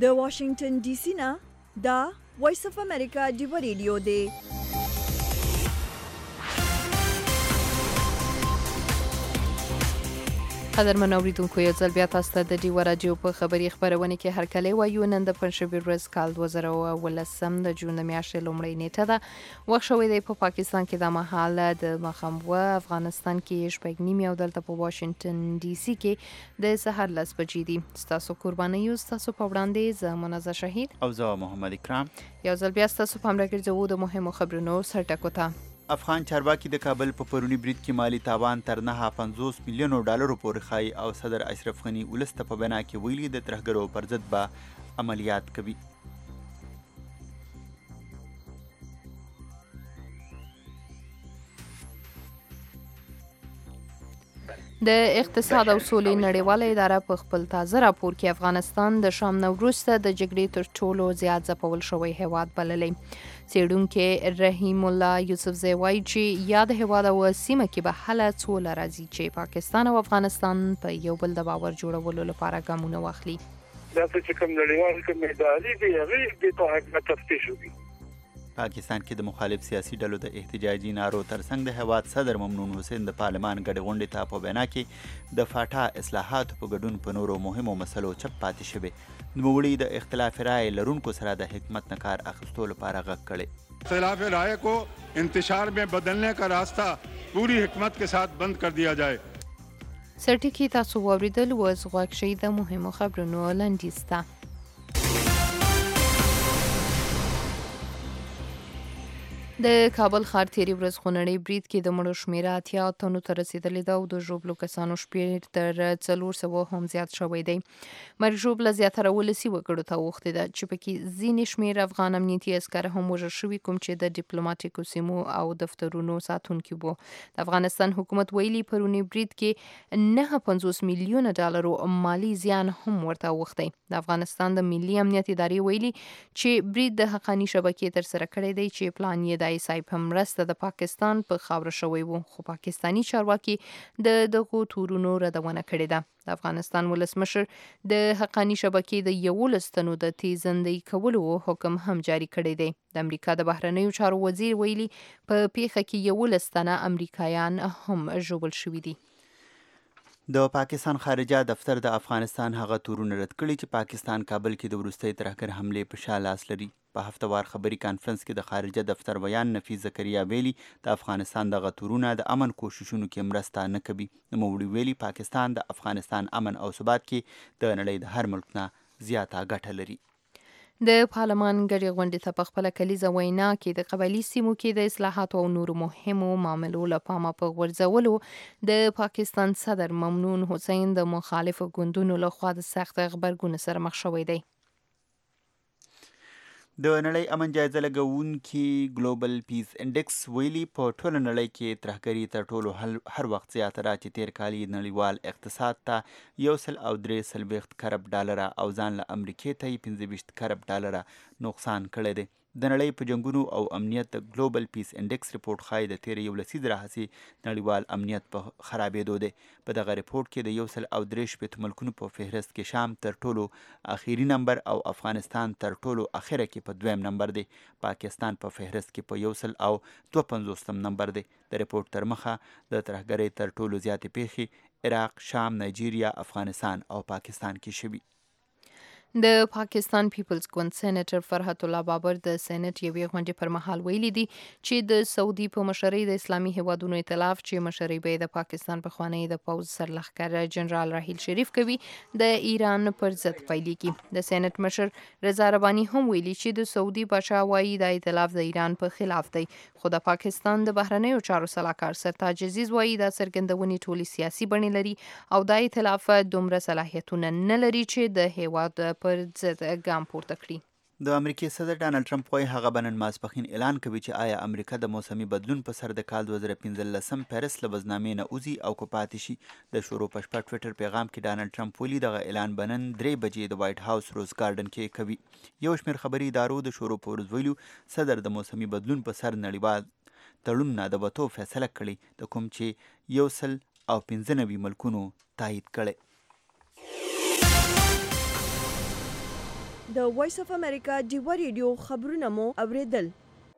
د واشنگټن ډي سي نه دا وایس اف امریکا دی ریډیو دی. قدرمن اوریدونکو یو ځل بیا تاسو ته د ډیو رادیو په خبري خبرونه کې هرکلی وایو. نن د پنځشنبې ورځ کال 2018 د جون میاشتې لومړۍ نیټه ده. وخت شوی دی په پاکستان کې د مهال د مخامخ افغانستان کې شپږ نیم او دلته په واشنگټن ډي سي کې د سحر 10 بجې دي. تاسو قرباني یو تاسو په وړاندې ز منازه شهید او زه محمد اکرام یو ځل بیا تاسو په امر کې ځو د مهمو خبرونو سرټکو ته. افغان چارواکي د کابل په پرونی برید کې مالی تاوان تر 950 میلیونو ډالرو پورې خای او صدر اشرف غنی ولسته په بنا کې ویلي د ترهګرو پر ضد به عملیات کوي. د اقتصاد او سولې نړیواله اداره په خپل تازه راپور کې افغانستان د شام نه وروسته د جګړې تر ټولو زیات ځپول شوی هیواد بللی. څېړونکی رحیم الله یوسفزی وایي چې یاد هیواد او سیمه کې به هله سوله راځي چې پاکستان او افغانستان په یو بل د باور جوړولو لپاره ګامونه واخلي. دا چې کوم نړیوال کوم ادارې دي هغه د توګه تفتیش وکړي. پاکستان کې د مخالف سیاسي ډلو د احتجاجي نارو ترڅنګ د هیواد صدر ممنون حسین د پارلمان ګډې غونډې ته په بنا کې د فاټا اصلاحاتو په ګډون په نورو مهمو مسلو چپ پاتې شوی. نوموړي د اختلاف رائے لرونکو سره د حکمت نه کار اخیستو لپاره غږ کړی. اختلاف رائے کو انتشار میں بدلنے کا راستہ پوری حکمت کے ساتھ بند کر دیا جائے. سرټکی تاسو واوریدل وز غوښ شي د مهمو خبرونو لاندیسته. د کابل ښار تیری ورځ خونړی برید کې د مړو شمیره 80 تنو ته رسیدلې ده او د ژوبلو کسانو شمېر تر 400 هم زیات شوی دی. مرګ ژوبله زیاتره ولسي وګړو ته اوښتې ده چې پکې ځینې شمېر افغان امنیتي عسکر هم وژل شوي کوم چې د ډیپلوماټیکو سیمو او دفترونو ساتونکي وو. د افغانستان حکومت ویلي پرونی برید کې 950 میلیونه ډالرو مالی زیان هم ورته اوښتی. د افغانستان د ملي امنیت ادارې ویلي چې برید د حقانی شبکې تر سره کړی دی چې پلان یې صاحب هم مرسته د پاکستان په خاوره شوی وو، خو پاکستانی چارواکي د دغو تورونو ردونه کړې ده. د افغانستان ولسمشر د حقانی شبکې د 11 تنو د تیزندۍ کولو حکم هم جاری کړی دی. د امریکا د بهرنیو چارو وزیر ویلي په پیښه کې 11 تنه امریکایان هم ژوبل شوي دي. د پاکستان خارجه دفتر د افغانستان هغه تورونه رد کړي چې پاکستان کابل کې د وروستۍ ترهګر حملې په شا لاس لري. په هفتوار خبري کانفرنس کې د خارجه دفتر بیان نفیس زکریا ویلي د افغانستان دغه تورونه د امن کوششونو کې مرسته نه کوي. نوموړي ویلي پاکستان د افغانستان امن او ثبات کې د نړۍ د هر ملک نه زیاته ګټه لري. د پارلمان ګډې غونډې ته په خپله کلیزه وینا کې د قبایلي سیمو کې د اصلاحاتو او نورو مهمو معاملو له پامه په غورځولو د پاکستان صدر ممنون حسین د مخالفو ګوندونو لخوا د سخت غبرګون سره مخ شوی دی. د نړۍ امن جایزه لګونکي ګلوبل پیس انډیکس ویلي په ټوله نړۍ کې ترهګري تر ټولو هر وخت زیاته را چې تیر کال یې نړیوال اقتصاد ته 143 کرب ډالره او ځان له امریکې ته 25 کرب ډالره نقصان کړی دی. د نړۍ په جنګونو او امنیت د ګلوبل پیس انډیکس ریپورت ښایي د تیر 11 لسیزې راهیسې نړیوال امنیت په خرابېدو دی. په دغه ریپورت کې د 143 ملکونو په فهرست کې شام تر ټولو اخیری نمبر او افغانستان تر ټولو اخره کې په دویم نمبر دی. پاکستان په فهرست کې په 152 نمبر دی. د ریپورت تر مخه د ترهګرۍ تر ټولو زیاتې پیښې عراق، شام، نایجیریا، افغانستان او پاکستان کې شوي. د پاکستان پیپلز ګوند سېنیټر فرحت الله بابر د سېنیټ یوې غونډې پر مهال ویلي دي چې د سعودي په مشرۍ د اسلامي هیوادونو ائتلاف چې مشرۍ به د پاکستان پخوانی د پوځ سرلښکر جنرال راحیل شریف کوي د ایران پر ضد پیلېږي. د سېنیټ مشر رضا رباني هم ویلي چې د سعودي بادشاه وایي د ائتلاف د ایران په خلاف دی، خو د پاکستان د بهرنیو چارو سلاکار سرتاج عزیز وایي دا څرګندونې ټولې سیاسي بڼې لري او دا ائتلاف دومره صلاحیتونه نه لري چې د هیواد پر ضد ګام پورته کړي. د امریکای صدر ډانلډ ټرمپ وایي هغه به نن ماسپښین اعلان کوي چې آیا امریکا د موسمي بدلون په سر د کال 2015 پیرس له وزنامې نه وځي او که پاتې شي. د شروع په شپه ټویټر پیغام کې ډانلډ ټرمپ ویلي دغه اعلان به نن 3 بجې د وایټ هاوس روز ګارډن کې کوي. یو شمېر خبري ادارو د شروع په ورځ ویلو صدر د موسمي بدلون په سر نړیوال تړون نه د وتو فیصله کړې، د کوم چې 195 ملکونو تایید کړي. د وایس اف امریکا ډیوا ریډیو خبرونه مو اوریدل.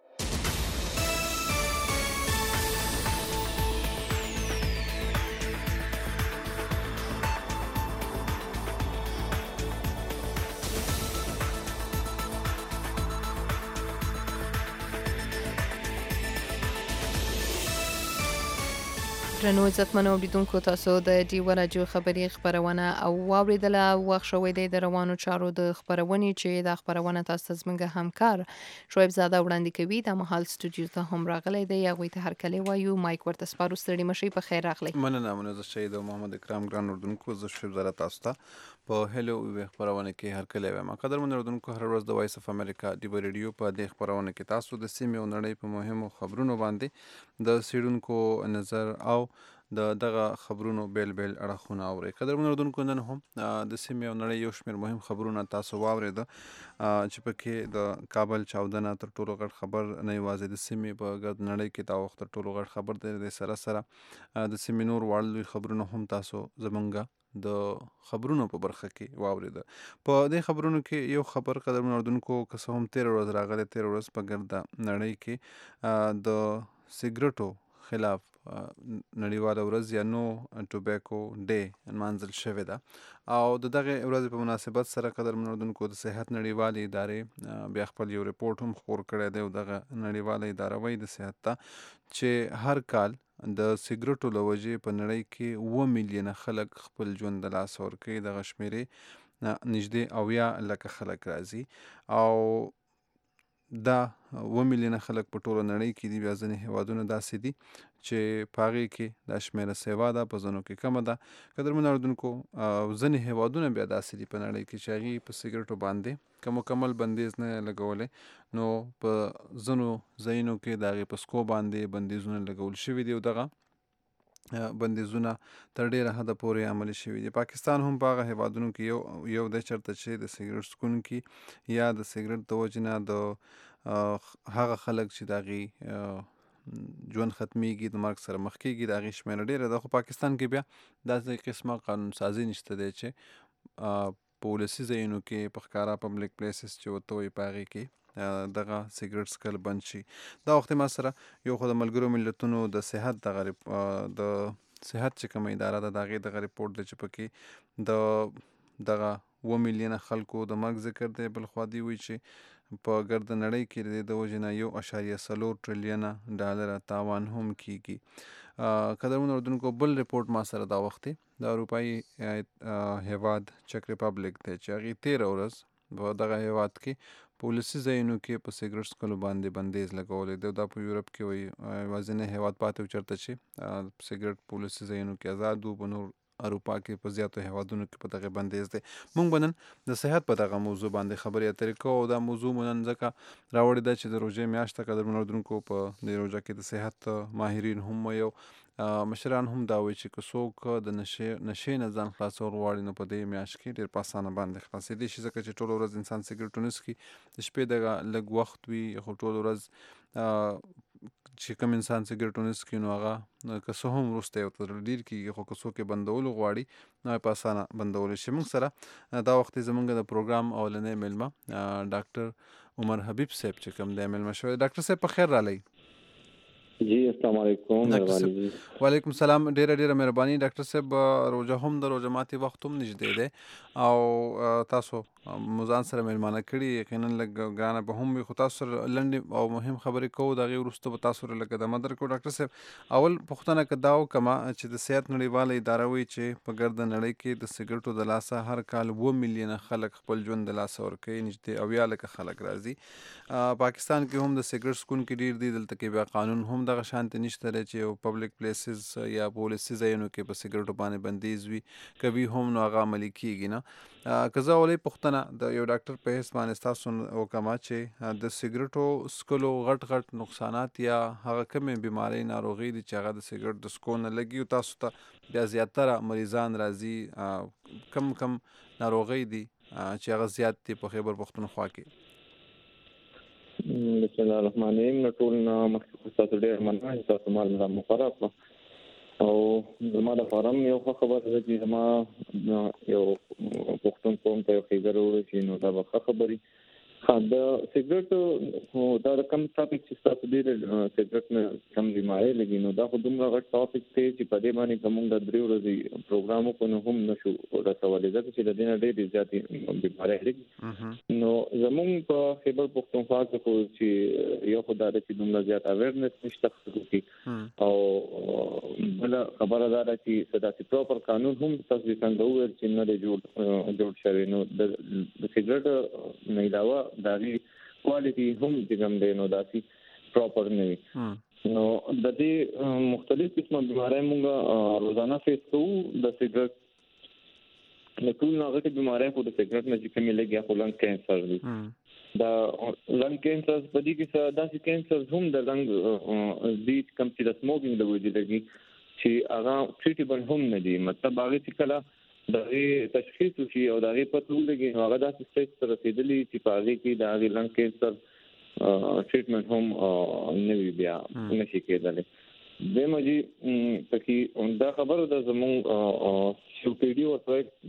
درنو عزتمنو اوریدونکو، تاسو د ډیوا راډیو خبري خبرونه او واوریدله. وخت شوی دی د روانو چارو د خبرونې چې د خبرونه تاسو ته زموږ همکار شعیب زاده وړاندې کوي. د مهال سټوډیو ته هم راغلی دی. هغوی ته هرکلی وایو. مایک ورته سپارو. ستړي مشئ. په خیر راغلی. مننه زه شهید محمد اکرام ګران اردوونکو، زه شعیب زاده تاسو ته په هلو وی خبرونه کې هرکلی وایم. قدرمن اردوونکو، هر ورځ د وایس اف امریکا ډیوا ریډیو په دې خبرونه کې تاسو د سیمې او نړۍ په مهمو خبرونو باندې د څیړونکو نظر او دغه خبرونو بیل اړخونه اوري. قدرمن اردوونکو، نن هم د سیمې او نړۍ یو شمېر مهم خبرونه تاسو واورېده چې پکې د کابل چاودنه تر ټولو غټ خبر نه یوازې د سیمې په ګرد نړۍ کې دا وخت تر ټولو غټ خبر دی. د سره د سیمې نور واړه لوی خبرونه هم تاسو زمونږ د خبرونو په برخه کې واورېده. په دې خبرونو کې یو خبر قدرمن اردوونکو که څه هم 13 ورځ راغلی، 13 ورځ په ګرد نړۍ کې د سیګریټو خلاف نړیواله ورځ یا نو ټوبیکو ډے نمانځل شوې ده او د دغه ورځې په مناسبت سره قدرمن اردوونکو د صحت نړیوالې ادارې بیا خپل یو ریپورت هم خپور کړی دی او دغه نړیواله اداره وایي د صحت ته چې هر کال د سیګریټو له وجې په نړۍ کې 7 میلیونه خلک خپل ژوند د لاسه ورکوي. دغه شمېرې نږدې 80 لکه خلک راځي او دا 7 میلیونه خلک په ټوله نړۍ کې دي. بیا ځینې هیوادونه داسې دي چې په هغې کې دا شمېره سیوا ده، په ځینو کې کمه ده. قدرمن اردوونکو، ځینې هیوادونه بیا داسې دي په نړۍ کې چې هغې په سیګریټو باندې که مکمل بندیز نه لګولی، نو په ځینو ځایونو کې د هغې په سکو باندې بندیزونه لګول شوي دي او دغه بندیزونه تر ډیره حده پورې عملي شوي دي. پاکستان هم په هغه هیوادونو کې یو دی چېرته چې د سیګریټ څکونکي یا د سیګریټ د وجې نه د هغه خلک چې د هغې ژوند ختمیږي، د مرګ سره مخ کېږي، د هغې شمېره ډېره ده. خو پاکستان کې بیا داسې قسمه قانون سازي نشته دی چې په ولسي ځایونو کې په ښکاره پبلیک پلیسز چې ورته وایي په هغې کې دغه سیګریټ څکل بند شي. دا وخت ما سره یو خو د ملګرو ملتونو د صحت د صحت چې کومه اداره ده د هغې دغه ریپورټ دی چې پکې دغه 7 میلیونه خلکو د مرګ ذکر دی. بل خوا دی وایي چې په ګرد نړۍ کې د وجې نه 1.4 ټریلیونه ډالره تاوان هم کیږي. قدرمن اردوونکو، بل ریپورټ ما سره دا وخت دی د اروپایي هیواد چک ریپبلک دی چې هغې 13 ورځ په دغه هیواد کې په ولسي ځایونو کې په سیګریټ څکلو باندې بندیز لګولی دی. دا په یورپ کې وایي یوازینی هیواد پاتې و چېرته چې سیګریټ په ولسي ځایونو کې آزاد و. په نور اروپا کې په زیاتو هیوادونو کې په دغه بندیز دی. موږ به نن د صحت په دغه موضوع باندې خبرې اترې کوو او دا موضوع مو نن ځکه راوړې ده چې د روژې میاشت ته قدرمن اردوونکو په دې روژه کې د صحت ماهرین هم وایي او مشران هم دا وایي چې که څوک د نشې نه ځان خلاصول غواړي نو په دې میاشت کې ډېر په اسانه باندې خلاصېدی شي، ځکه چې ټوله ورځ انسان سیګریټ ونه څکي، د شپې دغه لږ وخت وي. خو ټوله ورځ چې کوم انسان سیګریټ ونه څکي نو هغه که څه هم وروسته یو څه ډېر کېږي، خو که څوک یې بندولو غواړي نو په اسانه بندولی شي. موږ سره دا وخت زموږ د پروګرام اولنی میلمه ډاکټر عمر حبیب صاحب چې کوم دی میلمه شوی. ډاکټر صاحب په خیر راغلی. جی السلام علیکم. مهرباني. وعلیکم السلام. ډیره مهرباني ډاکټر صاحب. روژه هم د روژه ماتي وخت هم نږدې دی او تاسو مو ځان سره میلمانه کړي، یقینا لږ ګرانه به هم وي، خو تاسو سره لنډې او مهم خبرې کوو. د هغې وروسته به تاسو سره لږ دمه درکړو. ډاکټر صاحب، اول پوښتنه که دا وکړمه چې د صحت نړیواله اداره وایي چې په ګرد نړۍ کې د سیګریټو د لاسه هر کال 7 میلیونه خلک خپل ژوند د لاسه ورکوي، نږدې 80 لکه خلک راځي. پاکستان کې هم د سیګریټ څکونکي ډېر دي. دلته کې بیا قانون هم دغه شانتې نشته دی چې یو پبلیک پلیسز یا په ولسي ځایونو کې په سیګریټو باندې بندیز وي، که وي هم نو هغه عملي کېږي نه. که زه اولۍ پوښتنه د یو ډاکټر په حیث باندې ستاسو وکړمه چې د سیګریټو څکلو غټ نقصانات یا هغه کومې بیمارۍ ناروغۍ دي چې هغه د سیګریټ د څکو نه لګي او تاسو ته بیا زیاتره مریضان راځي، کم ناروغۍ دي چې هغه زیات دي په خیبر پښتونخوا کې؟ بسم الله الرحمن الرحیم. ټول نه مخکې تاسو ډېر مننه چې تاسو مال مخرب او زما د فارم یو خبره ده چې زما یو پښتون قوم ته یو خبره ورسي نو دا به خبري دا سیګریټ دا کم ټاپک چې تاسو دې سیګریټ نه کم بیماری لګي نو دا خو دومره غټ ټاپک دی چې په دې باندې کوم د 3 ورځې پروګرام کو نو هم نشو رسولې ځکه چې د دې نه ډېر زیاتې بیماری لګي نو زموږ په خبر پښتونخوا کې خو چې یو خدای دې دومره زیات اویرنس نشته او بل خبره ده چې صداسي پروپر قانون هم تاسو څنګه وویل چې نه جوړ شوی نو د سیګریټ نه علاوه داغي کوالټي هم څنګه دی نو داسي پراپر نه وي نو د دې مختلف قسمه بیماری موږ روزانه فیس کوو د سیګریټ د ټول ناغته بیماری خو د سیګریټ نه چې کومې لګي خو لنګ کینسر دی دا لنګ کینسر په دې کې داسې کینسر هم د لنګ دې کم چې د سموکینګ د وجې لګي چې هغه ټریټیبل هم نه دي مطلب هغه چې کله دغه تشخیص شي او دغه پته ولګي هغه داسې سټیج ته رسیدلی چې په هغه کې دغه لنګ کینسر ټریټمنټ هم نه وی بیا نشي کېدلی دموږي پکې دا خبره د زموږ سیوپیډي او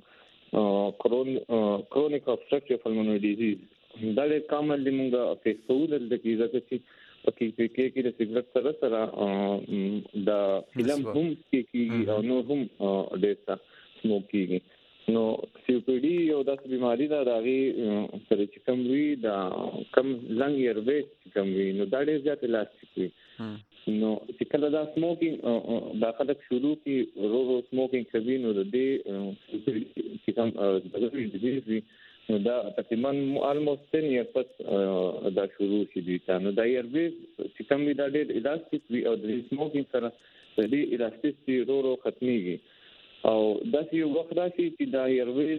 کرونیک obstructive pulmonary disease دا له کامل لمونګه فیسول د کیږي چې پکې کې د سیګریټ سره دا فلم هم کې او نو هم ډیسا سموکینګ نو سیوپیډي یو داسې بیماری ده داغي سره چې کوم وی دا کم لنګ ایرویز کوم وی نو دا ډېر زیات الاستیک وي نو چې کله دا سموکینګ دا خلک شروع کی رو سموکینګ کوي نو د دې چې کوم دغه ډیزیز نو دا تقریبا almost 10 years پس دا شروع شي دي نو دا ایرویز چې کوم وی دا ډېر الاستیک وي او د سموکینګ سره د دې الاستیسټي رو ختميږي او دا یو وخت راشي چې دا ایرویز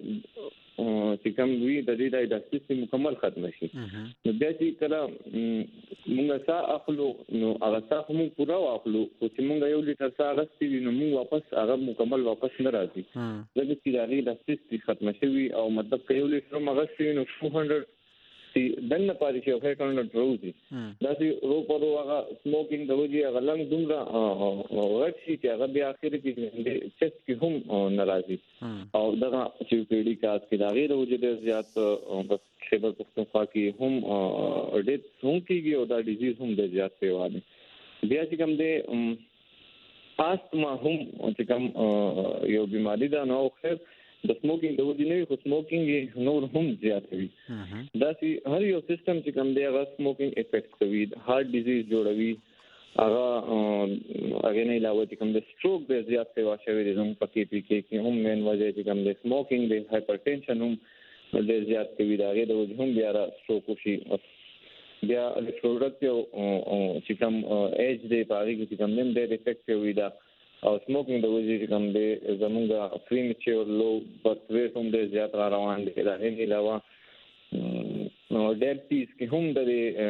چې کوم وی د دې د الاستیسټي مکمل ختم شي نو بیا چې کله موږ سا اخلو نو هغه سا موږ پورا واخلو او چې موږ یو لیټر سا غستې نو موږ واپس هغه مکمل واپس نه راځي ځکه چې دا الاستیسټي ختم شي او مطلب یو لیټر مغستې نو 200 دنه پاره چې هغه کله دروځي دا چې رو پرو هغه سموکینګ د وجې هغه لنګ دومره ورشي چې هغه بیا اخر کې چست کې هم ناراضي او دا چې پیډي کاس کې دا غیر وجې د زیات بس خبر پښتونخوا کې هم ډېر هم کېږي او دا ډیزیز هم د زیات پیوانه بیا چې کوم دی آستما هم چې کوم یو بیماری ده نو خیر د سموکینګ د وجې نه خو سموکینګ نور هم زیات وي دا چې هر یو سیستم چې کوم دی هغه سموکینګ افیکټ کوي هارت ډیزیز جوړوي هغه نه علاوه چې کوم د سټروک د زیات پیوا شوی دي هم پکې کې هم مین وجه چې کوم د سموکینګ د هایپرټنشن هم د زیات کوي دا غي د وجې هم بیا سټروک شي بیا الکتروډکټیو چې کوم ایج دی پاره کې کوم نیم د افیکټ کوي دا او سموکینګ د وجې کوم دی زمونږه پریمیچور لو برث ویټ هم د زیات روان دي دا نه علاوه نو ډایبټیز کې هم د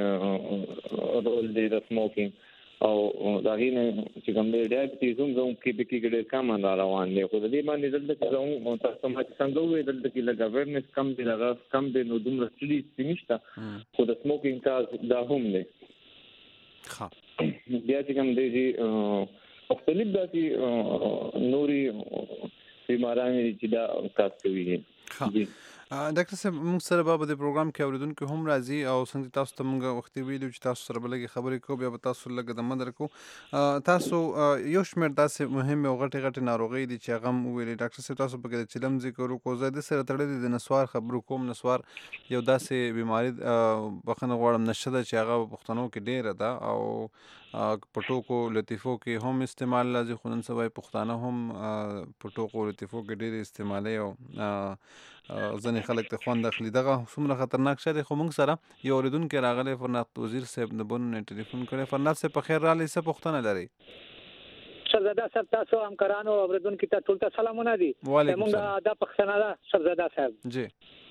رول دی د سموکینګ او دا غینه چې کوم دی ډایبټیز هم زموږ کې به کې کم روان دي خو د دې باندې دلته زموږ تاسو ما څنګه وې دلته کې لږ اویرنس کم دی لږ کم دی نو دومره سټډیز نشته خو د سموکینګ کاز دا هم دی ها بیا چې کوم دی مختلف داسې نوري بیمارانی چې دا کار کوي ډاکټر صاحب موږ سره به د پروګرام کې اوریدونکو هم راځي او څنګه تاسو ته موږ وختي ویلو چې تاسو سره بلګي خبرې کوو بیا به تاسو لږ د مدر کو تاسو یو شمېر داسې مهم او غټه ناروغي دي چې هغه ویلي ډاکټر صاحب تاسو په کې چلم ذکر وکړو زه د سره تړلې د نسوار خبرو کوم نسوار یو داسې بیماری بخنه غواړم نشه ده چې هغه پښتنو کې ډیره ده او پټو کو لطیفو کې هم استعمال لازم خونن سوای پښتانه هم پټو کو لطیفو کې ډیر استعمالي او ځنې خلک ته خوند اخلي دغه څومره خطرناک شری خو موږ سره یو اوریدونکو راغلی فرناط وزیر صاحب د بونو ټلیفون کړي فرناط صاحب په خیر رالی څه پښتنه لري شهزاده صاحب تاسو همکارانو اوریدونکو ته ټول ته سلامونه دي موږ دا پښتنه ده شهزاده صاحب جی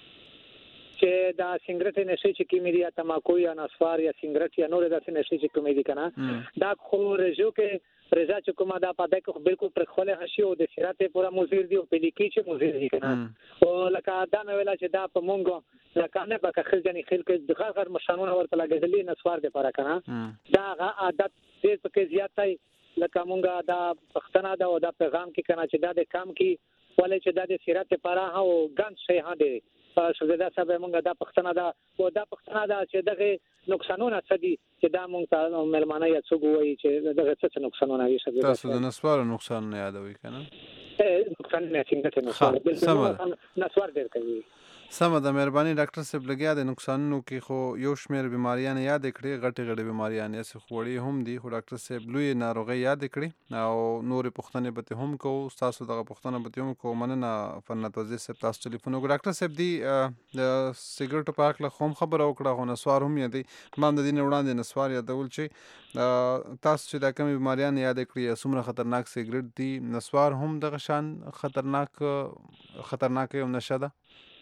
چې دا سنگریټ نشي چې کیمیا تماکو یا نسوار یا سنگریټ یا نور داسې نشي چې کومې دي کنه دا خو رجو کې رضا چې کومه دا پاتې کو بالکل پر خوله هشي او د شراته پورا مزیر دی او په لیکي چې مزیر دی کنه او لکه دا مې ویلا چې دا په مونږ لکه نه پکې خلجنې خلک د غیر مشانونه ورته لګېدلې نسوار دی پر کنه دا عادت دې پکې زیاتای لکه مونږه دا پښتنه دا او دا پیغام کې کنه چې دا د کام کې ولې چې دا د سیرت لپاره او ګان شي هدي شوزدا سبا مونږه دا پښتنه دا او دا پښتنه دا چې دغه نقصانونه څه دي چې دا مونږ ته ملمانه یا څه ګوي چې دغه څه نقصانونه وي شوزدا تاسو د نسوار نقصان نه یادوي کنه نقصان نه څنګه نسوار بل نسوار ډیر کوي سمه د مهرباني ډاکټر صاحب لګیا د نقصانونو کې خو یو شمېر بیماریان یاد کړي غټي بیماریان یې خوړې هم دي خو ډاکټر صاحب لوی ناروغي یاد کړي او نور پښتنې به هم کو تاسو دغه پښتنه به هم کو مننه فنت وزیر صاحب تاسو ټلیفون وکړ ډاکټر صاحب دی د سیګریټ په اړه خو خبر او کړه خو نسوار هم یادي مان د دین وړاندې نسوار یادول چې تاسو چې دا کوم بیماریان یاد کړي څومره خطرناک سیګریټ دي نسوار هم دغه شان خطرناک یو نشه ده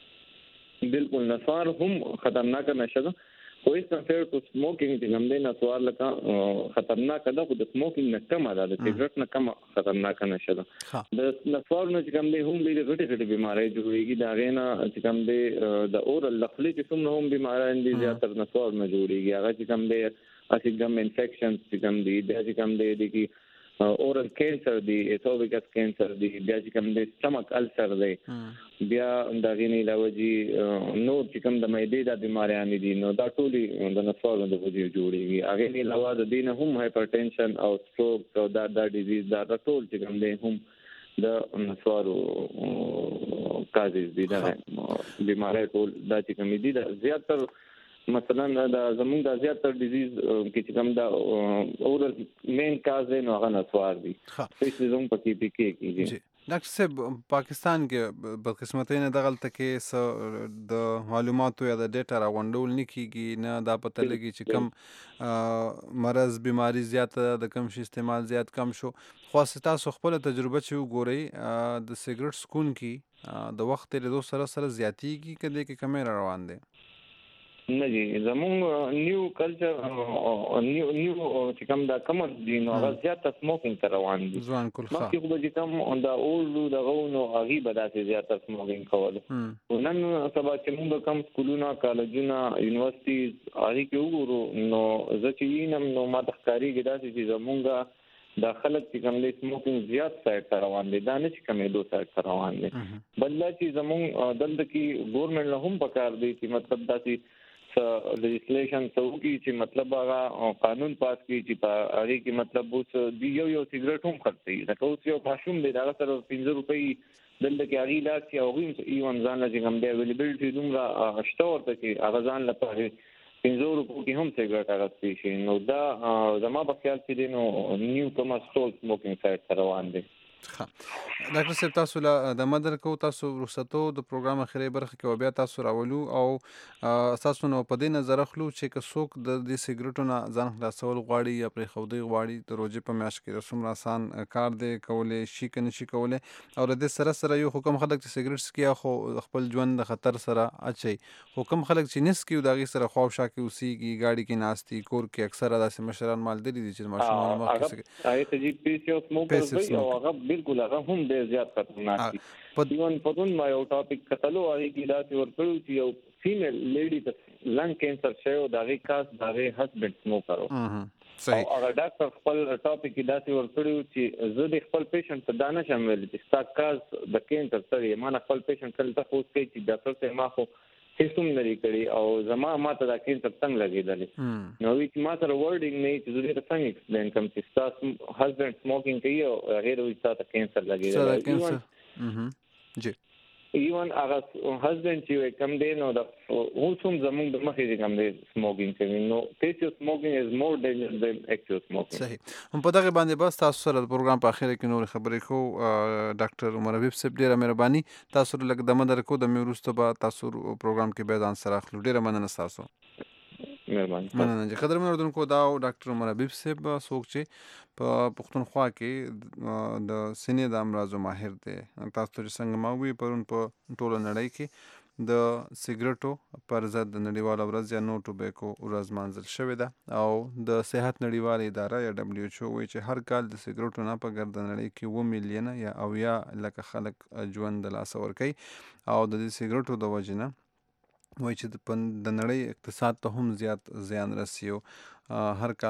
بالکل نسوار هم خطرناک نشه ده خو هیڅ کمپیر ټو سموکینګ چې هم دی نسوار لکه خطرناک ده خو د سموکینګ نه کم ده د سیګریټ نه کم خطرناک نشه ده د نسوار نه چې کوم دی هم ډېر غټي بیماری جوړیږي دا غینا چې کوم دی د اورل لخلي چې څومره هم بیماری دي زیاتره نسوار نه جوړیږي هغه چې کوم دی اسیګم انفیکشنز چې کوم دی د چې کوم دی د کی اورل کینسر دی اسوفیګس کینسر دی بیا چې کوم دی سټمک السر دی بیا دا غینې علاوه نو چې کوم د معدې د بیماریاں دي نو دا ټولي د نسوارو د وجې جوړیږي هغه نه علاوه د دین هم هایپرټنشن او سټروک او دا ډیزیز دا ټول چې کوم دی هم د نسوارو کازز دي دا بیماری ټول دا چې کوم دي دا زیاتره مثلا دا زمونږ د زیاتره ډیزیز کې چې کوم دا اورل مین کاز نو هغه نسوار دي هیڅ زوم پکې کېږي ډاکټر صاحب پاکستان کې بدقسمتۍ نه دغلته کې د معلوماتو یا د ډیټا راغونډول نه کیږي نه دا پته لګي چې کم مرض بیماری زیات د کم شي استعمال زیات کم شو خو تاسو خپل تجربه چې وګورئ د سیګریټ سکون کې د وخت له سره زیاتیږي کله کې کمې روان دي نه جی زموږ نیو کلچر نیو چې کوم دا کم دي نو هغه زیات سموکینګ ته روان دي ځوان کول ښه مخکې به کوم دا اولو د غونو هغه به داسې زیات سموکینګ کول نن سبا چې موږ کوم سکولونه کالجونه یونیورسيټیز هغه کې وګورو نو ځکه نو ما د ښکاری کې داسې چې زموږ دا خلک چې کوم له سموکینګ زیات سایت ته روان دي دا نه چې کومې دوه سایت ته روان دي بل چې زموږ دلته کې ګورنمنت له هم پکار دی چې مطلب داسې لیجسلیشن څوکي چې مطلب هغه قانون پاس کړي چې په هغه کې مطلب اوس دی یو سیګریټ هم خرڅي دا اوس یو ماشوم دی دا سره 15 روپۍ دلته کې هغه لاس کې هغه ایون ځان لږ هم دی اویلیبিলিټي دومره شته ورته چې هغه ځان لپاره 15 روپۍ کې هم سیګریټ اغستې شي نو دا زما په خیال کې دی نو نیو کمرس ټول سموکینګ سایت روان دي ډاکټر صاحب تاسو له د مدر کو تاسو رخصتو د پروګرام اخیری برخه کې بیا تاسو راولو او تاسو نو په دې نظر اخلو چې که څوک د دې سیګریټو نه ځان خلاصول غواړي یا پرې خودي غواړي د روزې په میاشت کې څومره آسان کار دی کولای شي کنه شي کولای او د دې سره یو حکم خلک چې سیګریټ سکي خو خپل ژوند د خطر سره اچي حکم خلک چې نس کې دغه سره خوښ شاکي اوسېږي گاډي کې ناستي کور کې اکثره داسې مشران مال دي چې ماشومان مخ کې هغه ته جی پی سی او سموکر او هغه بالکل هغه هم ډیر زیات خطرناک دي په دیوان پدون ما یو ټاپک کتلو هغه کې دا چې ورکړو چې یو فیمیل لیډي ته لنګ کینسر شوی دغه کاس دغه هسبند سموکر صحیح او ډاکټر خپل ټاپک کې دا چې ورکړو چې زه د خپل پیشنټ ته دانه شامل دي چې کاس د کینسر سره ما خپل پیشنټ سره تاسو کوي چې ډاکټر ته ما خو هیڅوم لري کړی او زما ماته دا کینسر څنګه لګیدل نو چې ما سره ورډینګ نه چې زه ته څنګه ایکسپلین کوم چې تاسو هسبند سموکینګ کوي او هغه وایي تاسو کینسر لګیدل جی ایون هغه هسبند چې کوم دی نو دا اوسم زموږ د مخې کوم دی سموکینګ کوي نو پیسیو سموکینګ از مور ډینجر دین اکچوال سموکینګ صحیح هم په دغه باندې بس تاسو سره د پروګرام په اخر کې نور خبرې کو ډاکټر عمر حبیب صاحب ډیره مهرباني تاسو لږ د مدر کو د میروستو به تاسو پروګرام کې به ځان سره اخلو ډیره مننه تاسو مننه چې قدر مې اردوونکو دا ډاکټر عمر حبیب صاحب څوک چې په پښتونخوا کې د سینې د امراضو ماهر دی تاسو چې څنګه ما وی پرون په ټوله نړۍ کې د سیګریټو پر ضد د نړیواله ورځ یا نو ټوبیکو ورځ مانځل شوې ده او د صحت نړیواله اداره یا WHO وایي چې هر کال د سیګریټو نه په ګرد نړۍ کې 2 میلیونه یا 80 لکه خلک ژوند د لاسه ورکوي او د دې سیګریټو د وجې نه وایي چې د نړۍ اقتصاد ته هم زیات زیان رسي هر کال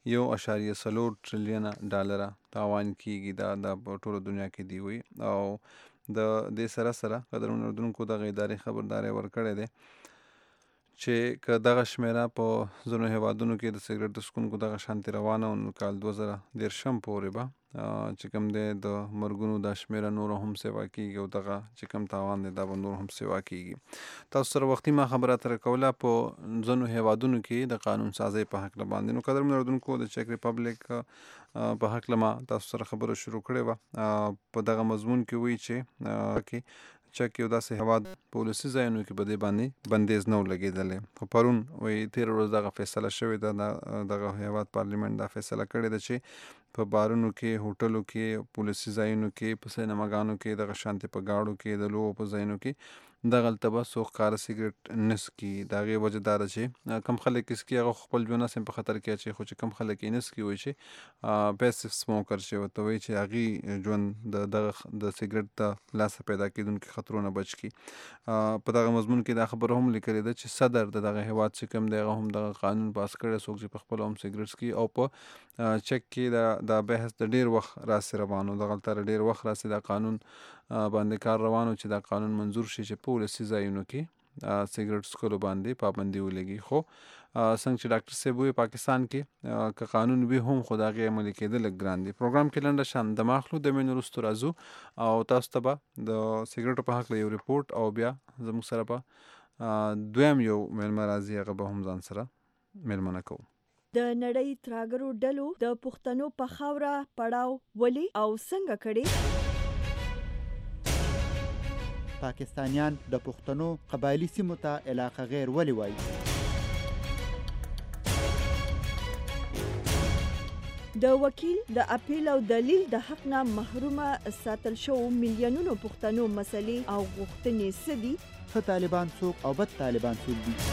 1.4 ټریلیونه ډالره تاوان کیږي دا په ټوله دنیا کې دی وي. او د دې سره قدرمنو اردوونکو دغه ادارې خبرداری ورکړی دی چې که دغه شمیره په ځینو هیوادونو کې د سګرټ څښونکو دغه شانتې روانه و نو کال 2013 پورې به چې کوم دی د مرګونو دا شمیره نور هم سیوا کیږي او دغه چې کوم تاوان دی دا به نور هم سیوا کیږي. تاسو سره وختي ما خبره اتره کوله په ځینو هیوادونو کې د قانون سازۍ په هکله باندې. نو قدرمنو اردوونکو د چک ریپبلیک په هکله ما تاسو سره خبره شروع کړې وه. په دغه مضمون کې وایي چې چک یو داسې هیواد په ولسي ځایونو کې په دې باندې بندیز نه و لګېدلی. خو پرون وایي تېره ورځ دغه فیصله شوې ده، دغه هیواد پارلیمنت دا فیصله کړې ده چې په بارونو کې، هوټلو کې، په ولسي ځایونو کې، په سینماګانو کې، دغه شانتې په ګاړو کې، د لوبو په ځایونو کې دغلته به څوک ښکاره سګرټ نه څکي. د هغې وجه دا ده چې کم خلک یې څکي هغه خپل ژوند هم په خطر کې اچوي، خو چې کم خلک یې نه څکي وایي چې پیسیف سموکر چې ورته وایي چې هغې ژوند د سګرټ د لاسه پیدا کېدونکي خطرونه بچ کړي. په دغه مضمون کې دا خبره هم لیکلې ده چې صدر د دغه هیواد چې کوم دی هغه هم دغه قانون پاس کړی څوک چې په خپله هم سګرټ څکي. او په چک کې دا بحث د ډېر وخت راسې روان و، دغلته ډېر وخت راسې دا قانون باندې کار روان و چې دا قانون منظور شي چې په ولسي ځایونو کې سګرټ څکلو باندې پابندي ولګي. خو څنګه چې ډاکټر صاحب وایي پاکستان کې که قانون وي هم خو د هغې عملي کېدل لږ ګران دي. پروګرام کې لنډه شان د ماخلو د مینې وروسته راځو او تاسو ته به د سګرټو په هکله یو ریپورټ او بیا زموږ سره به دویم یو میلمه راځي، هغه به هم ځان سره میلمنه کوو. د نړۍ ترهګرو ډلو د پښتنو په خاوره پړاو ولې او څنګه کړي؟ پاکستانیان د پښتنو قبایلی سیمو ته علاقه غیر ولې وایي؟ د وکیل د اپیل او دلیل د حق نه محرومه ساتل شو میلیونونو پښتنو مسلې او غوښتنې څه دي؟ ښه طالبان څوک او بد طالبان څوک دي؟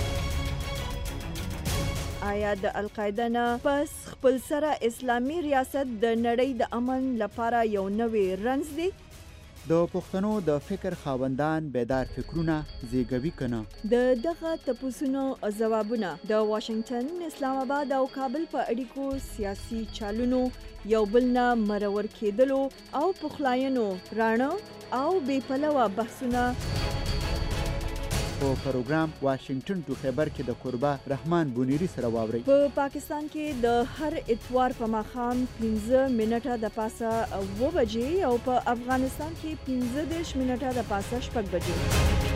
آیا د القاعده نه پس خپل سره اسلامي ریاست د نړۍ د امن لپاره یو نوې رمز دی؟ د پښتنو د فکر خاوندان بیدار فکرونه زیږوي که نه؟ د دغه تپوسونو ځوابونه د واشنگټن، اسلام آباد او کابل په اړیکو سیاسي چالونو، یو بل نه مرور کېدلو او پخلاینو راڼه او بې پلوه بحثونه په پروګرام واشنگټن ټو خیبر کې د قربا رحمان بونیری سره واورئ. په پاکستان کې د هر اتوار په ماښام 15 منټه د پاسه 2 بجې او په افغانستان کې 15 منټه د پاسه 6 بجې.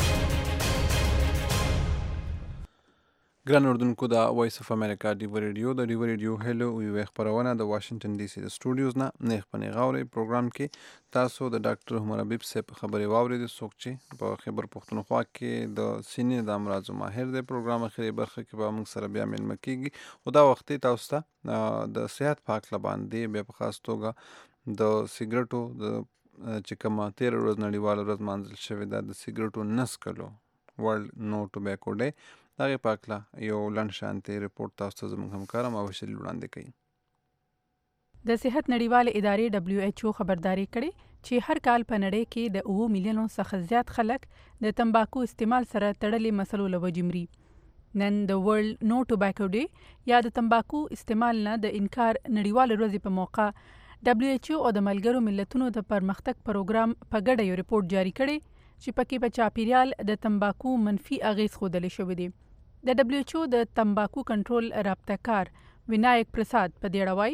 ګران اردوونکو د وایس اف امریکا ډیو ریډیو د ډیو ریډیو هلو وی خبرونه د واشنگټن ډي سي د سټوډیوز نه نیغ پنې غاوري پروګرام کې تاسو د ډاکټر عمر حبیب صاحب خبرې واورید. څوک چې په خیبر پښتونخوا کې د سینې د امراضو ماهر دی. پروګرام اخري برخه کې به موږ سره بیا میلمه کیږي او دا وخت تاسو ته د صحت پاک لباندې به په خاص توګه د سګرټو د چې کومه 13 ورځ نړیواله ورځ مانځل شوې ده د سګرټو نه څکلو ورلډ نو ټوبیکو ډے دغه پاکله یو لنډ شانتې ریپورت تاسو ته زموږ همکار مبشر وړاندې کوي. د صحت نړیوالې ادارې WHO خبرداري کړې چې هر کال په نړۍ کې د 9 میلیونو څخه زیات خلک د تمباکو استعمال سره تړلې مسلو له وجې مري. نن د ورلډ نو ټوبیکو ډے یا د تمباکو استعمال نه د انکار نړیوال ورځې په موقع WHO او د ملګرو ملتونو د پرمختګ پروګرام په ګډه یو ریپورت جاری کړی چې پکې په چاپیریال د تمباکو منفي اغیز ښودلی شوی دی. د WHO د تمباکو کنټرول رابطه کار وینایک پرساد په دې اړه وایي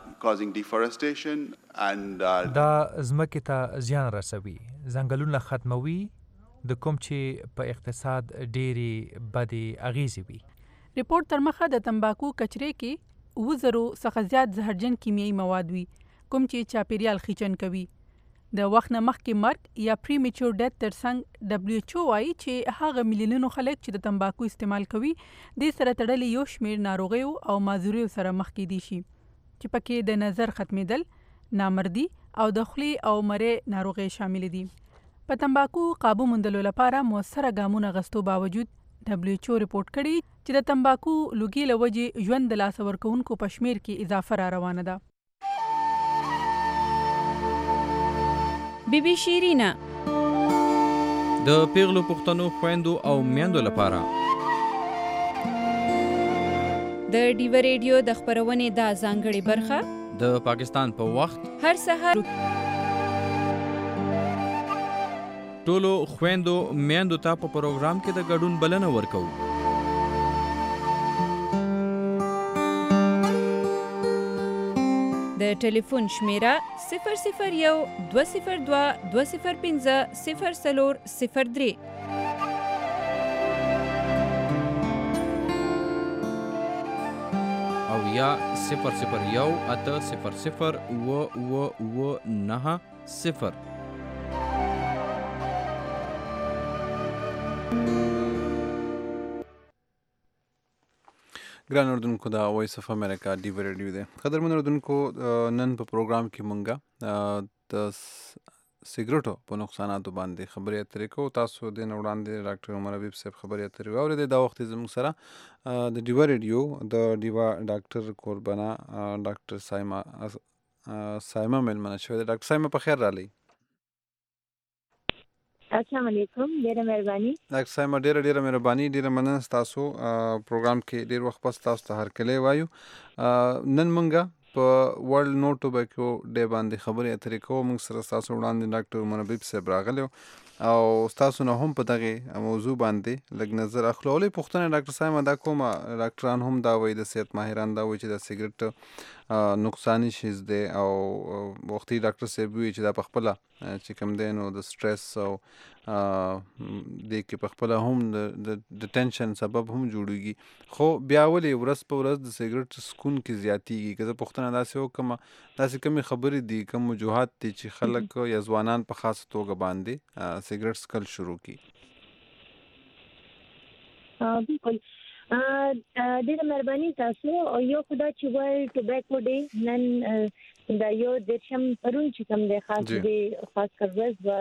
دا ځمکې ته زیان رسوي، ځنګلونه ختموي، د کوم چې په اقتصاد ډېرې بدې اغیزې وي. ریپورت تر مخه د تمباکو کچرې کې 9,000 څخه زیات زهرجن کیمیاوي مواد وي کوم چې چاپیریال خیچن کوي. د وخت نه مخکې مرګ یا پریمیچور ډیت ترڅنګ WHO وایي چې هغه میلیونونو خلک چې د تمباکو استعمال کوي دې سره تړلې یو شمېر ناروغیو او معذوریو سره مخ کېدی شي چې پکې د نظر ختمېدل، نامردي او د خولې او مرۍ ناروغۍ شامل دي. په تمباکو قابو موندلو لپاره مؤثره ګامونه اخیستو باوجود WHO ریپورټ کړي چې د تمباکو لوګي له وجې ژوند د لاسه ورکوونکو په شمېر کې اضافه را روانه ده. بی بی شیرینه د پیغلو پښتنو خويندو او میندو لپاره د ډیو ریډیو د خبرونې دا ځانګړې برخه د پاکستان په وخت هر سهار ټولو خويندو میندو ته په پروګرام کې د ګډون بلنه ورکو. د ټلیفون شمیره 001 202 205 0403 او یا 001800099 ګران اردوونکو د وایس اف امریکا ډیو ریډیو دی. قدرمن اردوونکو نن په پروګرام کې مونږه د سیګریټو په نقصاناتو باندې خبرې اترې کوو. تاسو د نه وړاندې ډاکټر عمر حبیب صاحب خبرې اترې واورېدې. دا وخت زموږ سره د ډیو ریډیو د ډیوا ډاکټر قربانه ډاکټر سایمه ملمنه شوې ده. ډاکټر سایمه په خیر راغلی. السلام علیکم، ډیره مهرباني. ډاکټر سایمه ډیره مهرباني، ډیره مننه تاسو. پروګرام کې ډیر وخت پس تاسو ته هرکلی وایو. نن مونږه په ورلد نو ټوبیکو ډے باندې خبرې اترې کوو. موږ سره تاسو وړاندې ډاکټر عمر حبیب صاحب راغلی او تاسو نه هم په دغه موضوع باندې لږ نظر اخلو. اولې پوښتنه ډاکټر صاحب دا کومه، ډاکټران هم دا وایي، د صحت ماهران دا وایي چې د سیګریټ نقصاني شیز دی او وختي ډاکټر صاحب وایي چې دا په خپله چې کوم دی نو د سټرس او د کې په خپله هم د ټینشن سبب هم جوړیږي. خو بیا ولې ورځ په ورځ د سیګریټ سکون کې زیاتیږي؟ که زه پوښتنه داسې وکړم، داسې کومې خبرې دي، کوم وجوهات دي چې خلک یا ځوانان په خاصه توګه باندې سیګریټ څکل شروع کړي؟ بالکل ډیره مهرباني تاسو. یو خدا چې ورلد ټوبیکو ډے نن دا یو درشم پرون چې کوم دی خاص دی، خاص کروز و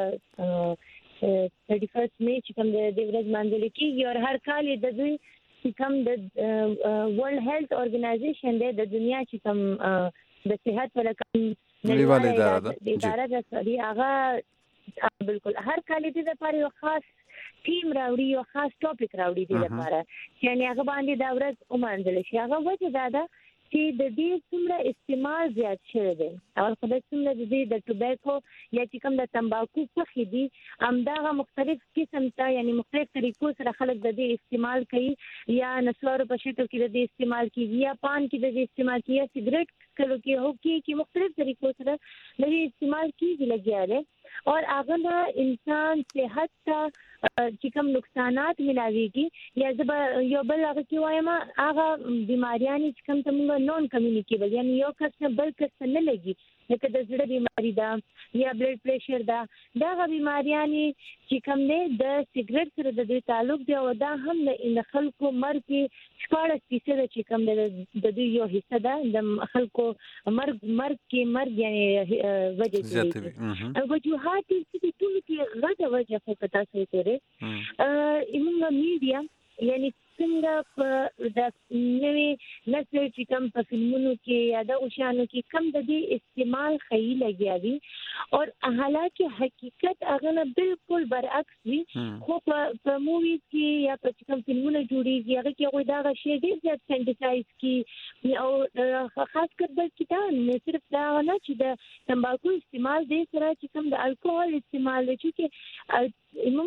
31 مئی چې کوم دی د ورځ مانځل کېږي او هر کال د دوی چې کوم د ورلد هیلث اورګنایزیشن دی د دنیا چې کوم د صحت ولکه نړیواله اداره ده هغه بالکل هر کال دې لپاره یو خاص ټیم راوړي، یو خاص ټاپک راوړي دې لپاره چې هغه باندې دا ورځ ومانځل شي. هغه وجه دا ده چې د دې څومره استعمال زیات شوی دی او خدای څومره د دې د ټوبیکو یا چې کوم د تمباکو څخه دي همدغه مختلف قسم ته یعنی مختلف طریقو سره خلک د دې استعمال کوي، یا نسوارو په شکل کې د دې استعمال کوي، یا پان کې د دې استعمال کوي، یا سیګریټ کلو کې هو کې مختلف طریقو سره د دې استعمال کیږي لګیا دی اور هغه د انسان صحت ته چې کوم نقصانات ملاويږي یا زبر یو بل هغه کې وایم هغه بیماریاں چې کوم څنګه نون کمیونیکیبل یعنی یو کس نه بل کس نه لګي، لکه د زړه بیماری ده یا بلډ پریشر ده. دا بیماریاں چې کوم نه د سیګریټ سره د دې تعلق دی او دا هم د خلکو مرګ 14% چې کوم د دې یو حصہ ده د خلکو مرګ یعنی وجه دي. وجوهات چې ټول کې غټه وجه خو پتا څه کوي موږ میډیا یعنی څنګه په د نوې نسل چې کوم په فلمونو کې یا د اوشانو کې کم د دې استعمال خی لګیا دي او حالانکه حقیقت هغه بالکل برعکس وي. خو په موویز کې یا په کوم فلمونو جوړیږي هغه کې وای دا شی ډیر زیات سنټیسایز کی او خاص کر د کتاب نه صرف دا نه چې د تمباکو استعمال دې سره چې کوم د الکوهول استعمال دي چې موږ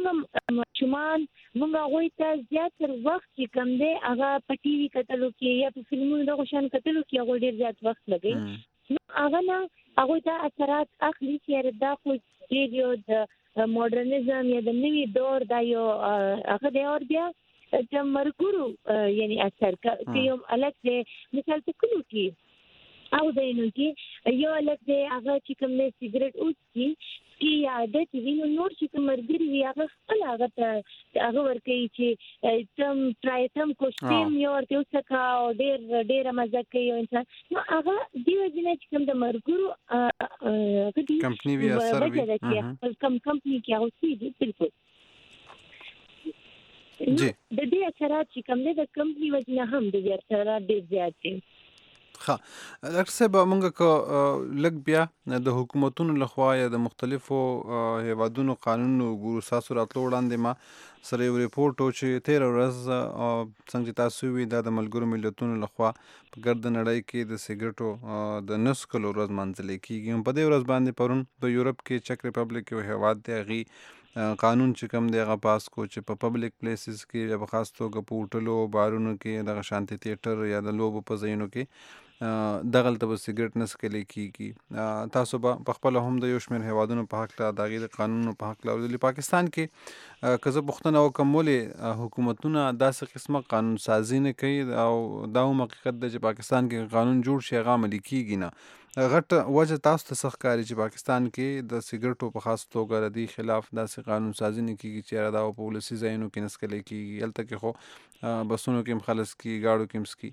غوي ته زیات وخت چې کم دی هغه په ټي وي کتلو کې یا په فلمونو د غوښن کتلو کې هغه ډیر زیات وخت لګي. نو هغه دا اثرات اخلي چې دا خو یو د ماډرنیزم یا د نوي دور دا یو هغه دی اور بیا د مرګورو یعنی اثر کوي یو الګ دی. مثال په کلو کې او دینو کې یو الګ دی هغه چې کوم نه سیګریټ اوس کې عادت وینو نور چې مرګري وي هغه خپل هغه ورکه چې تم ټرایتم کوشتیم یو ورته وسکا او ډیر مزه کوي انسان. نو هغه دی چې کوم د مرګرو کمپنی وی اثر وي کمپنی کې هغه سي بالکل د دې اثرات چې کوم د کمپنی وجنه هم د دې اثرات ډیر زیات دي. ښه ډاکټر صاحب موږ که لږ بیا د حکومتونو لخوا یا د مختلفو هیوادونو قانونو ګورو ساسو راتلو وړاندې ما سره یو ریپورټ و چې 13 ورځ څنګه چې تاسو وی دا د ملګرو ملتونو لخوا په ګرد نړۍ کې د سیګریټو د نسکلو ورځ منځلې کیږي په دې ورځ باندې پرون په یورپ کې چک ریپبلیک یو هیواد دی هغې قانون چې کوم دی هغه پاس کو چې په پبلک پلیسز کې په خاص توګه په هوټلو بارونو کې دغه شانتي تیاتر یا د لوبو په ځایونو کې دغلته به سیګریټ نه څکلی کیږي تاسو به پخپله هم د یو شمېر هیوادونو په هکله د هغې د قانونو په هکله اورېدلي پاکستان کې که زه پوښتنه وکړم ولې حکومتونه داسې قسمه قانون سازي نه کوي او دا هم حقیقت دی چې پاکستان کې قانون جوړ شي هغه عملي کیږي نه غټ وجه تاسو ته څه ښکاري چې پاکستان کې د سیګریټو په خاص توګه د دې خلاف داسې قانون سازي نه کیږي چې دا په ولسي ځایونو کې نه څکلی کیږي هلته کې خو بسونو کې هم خلص کي ګاړو کې هم څکي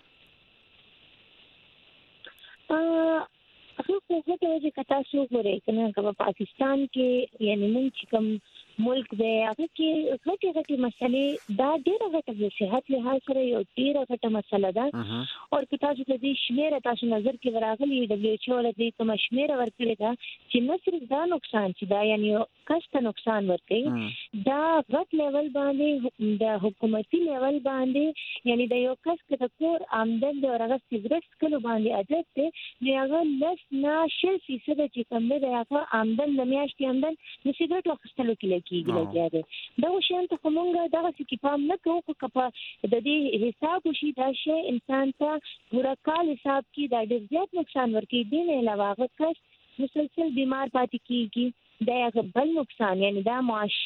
هغه په هغه وجه که تاسو وګورئ کنه که په پاکستان کې یعنی موږ چې کوم ملک دی هغه کې غټې مسلې دا ډېره غټه د صحت لحاظ سره یو ډېره غټه مسله ده او که تاسو د دې شمیره تاسو نظر کې ورغلي WHO له دې کومه شمیره ورکړې ده چې نه صرف دا نقصان چې دا یعنی کس ته نقصان ورکوي دا غټ لیول باندې د حکومتي لیول باندې یعنی د یو کس که د کور آمدن د هغه سیګریټ څکلو باندې عادت دی نو هغه 10% چې کوم دی د هغه آمدن د میاشتې آمدن د سیګریټ اخیستلو کې کیږي لګیا دی دا شان ته کومه دا چې پام نه کوو که د دې حساب وشي دا شی انسان ته پورا کال حساب کې دا ډېر زیات نقصان ورکوي دې نه علاوه هغه کس مسلسل بیمار پاتې کیږي دا یو بل نقصان یعنی دا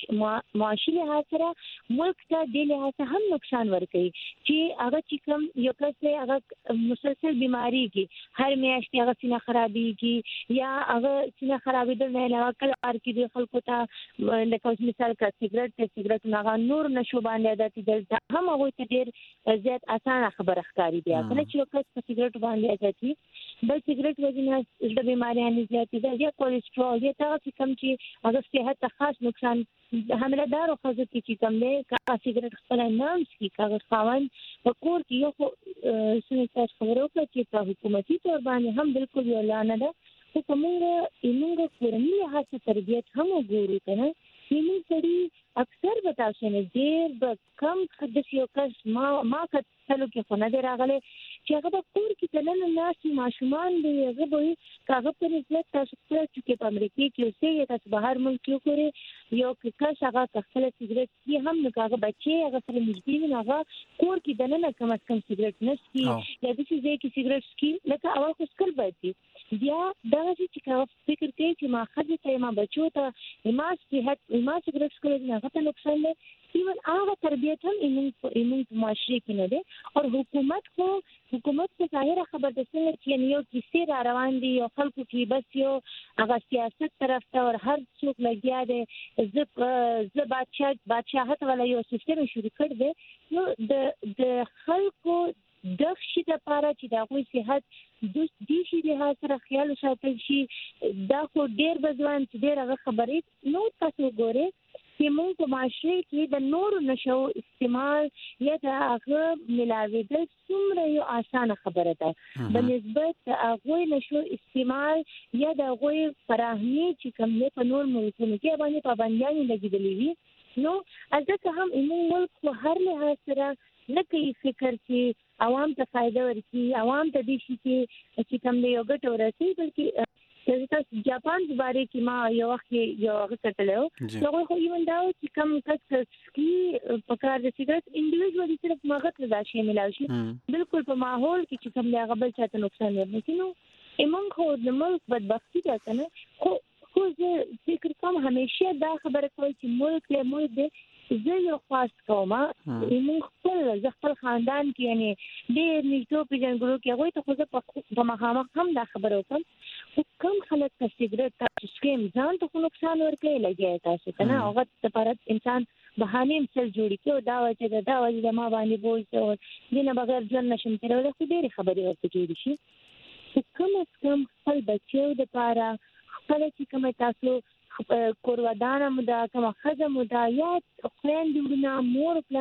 معاشي لحاظ سره ملک ته د لحاظ هم نقصان ورکوي چې هغه چې کوم یو کس هغه مسلسل بیماری کې هر میاشت هغه سینه خرابېږي یا هغه سینه خرابېدل نه علاوه کله کې د خلکو ته لکه مثال کا سیګریټ هغه نور نشو باندې عادت دي هم هغه ته ډېر زیات اسانه خبره ښکاري دی کله چې یو کس په سیګریټ باندې عادت وي بل سیګریټ وجنه د بیماریانو زیاتېدل یا کولیسټرول یا هغه کوم چې هغه صحت ته خاص نقصان حامله دار او خزو کې کوم دی کا سیګریټ خپل نامس کې کاغذ خاون په کور کې یو سنت خبرو چې په حکومتي تور باندې هم بالکل یو لانه ده خو کومه کورنۍ لحاظ تربیت هم وګورو کنه یعنی سړي اکثر بتاوشه نه ډېر به کم د یو کس ما کتلو کې خو نه دی راغلی چې هغه په کور کې دننه ناستي ماشومان دی هغه به هغه په نسبت تاسو ته چې په امریکا کې اوسئ تاسو بهر ملک کې وګورئ یو کس هغه خپل سیګریټ کې هم نه هغه بچي هغه سره نږدې نه هغه کور کې دننه کم از کم سیګریټ نشي یا د څه ځای کې سیګریټ سکي لکه اول خو سکل باندې بیا دا چې کوم فکر کوي چې ما خځه ته ما بچو ته ما صحت ما سیګریټ سکل نه غته نقصان دی ایون هغه تربیت هم ایمون معاشره کې نه دی او حکومت په ظاهره خبر ده چې یو کیسې را روان دي او خلکو کې بس یو هغه سیاست طرف ته او هر څوک لګیا دی ز بادشاہت ولا یو سیستم شروع کړ دی نو د خلکو د شي د پاره چې دا کوئی صحت د شي له سره خیال ساتل شي دا خو ډیر بځوان چې ډیر هغه خبرې نو تاسو ګوره چې موږ په معاشره کې د نورو نشو استعمال یا د هغه ملاویدل څومره یو اسانه خبره ده په نسبت هغه نشو استعمال یا د هغه فراهمي چې کوم نه په نور ملکونو کې باندې پابندیاں لګیدلې وي نو ځکه هم ایمون ملک په هر لحاظ سره لکه فکر چې عوام ته فائدہ ورکړي عوام ته دې شي چې کوم دی یو ګټه ورسي بلکې تاسو جاپان د باره کې ما یو وخت یو کتلو نو خو ایون دا چې کوم کس کی په کار د سیګریټ انډیویډوالي صرف مغت لا شي ملاوي شي بالکل په ماحول کې چې کوم لاغه بل چاته نقصان ورنکي نو ایمون خو د ملک بدبختی ده کنه خو زه فکر کوم همیشه دا خبره کوي چې ملک له ملک دی زه یو خاص کومه ایمون خپل خاندان کې یعنی ډېر نږدې پیژنګلو کې هغه ته خو په مخامخ هم دا خبره وکم او کم خلک په سیګریټ تاسو سکیم ځان ته نقصان ورکړي لګي تاسو کنه هغه لپاره انسان بهانه مثال جوړی کې دا وجه د ما باندې بوج او دینه بغیر ځن نشم ترول خو ډېر خبرې ورته جوړی شي کوم از کم خپل بچو د لپاره خپل چې کوم تاسو کورودانه مده کوم خزه مده یا خويندونه مور پلان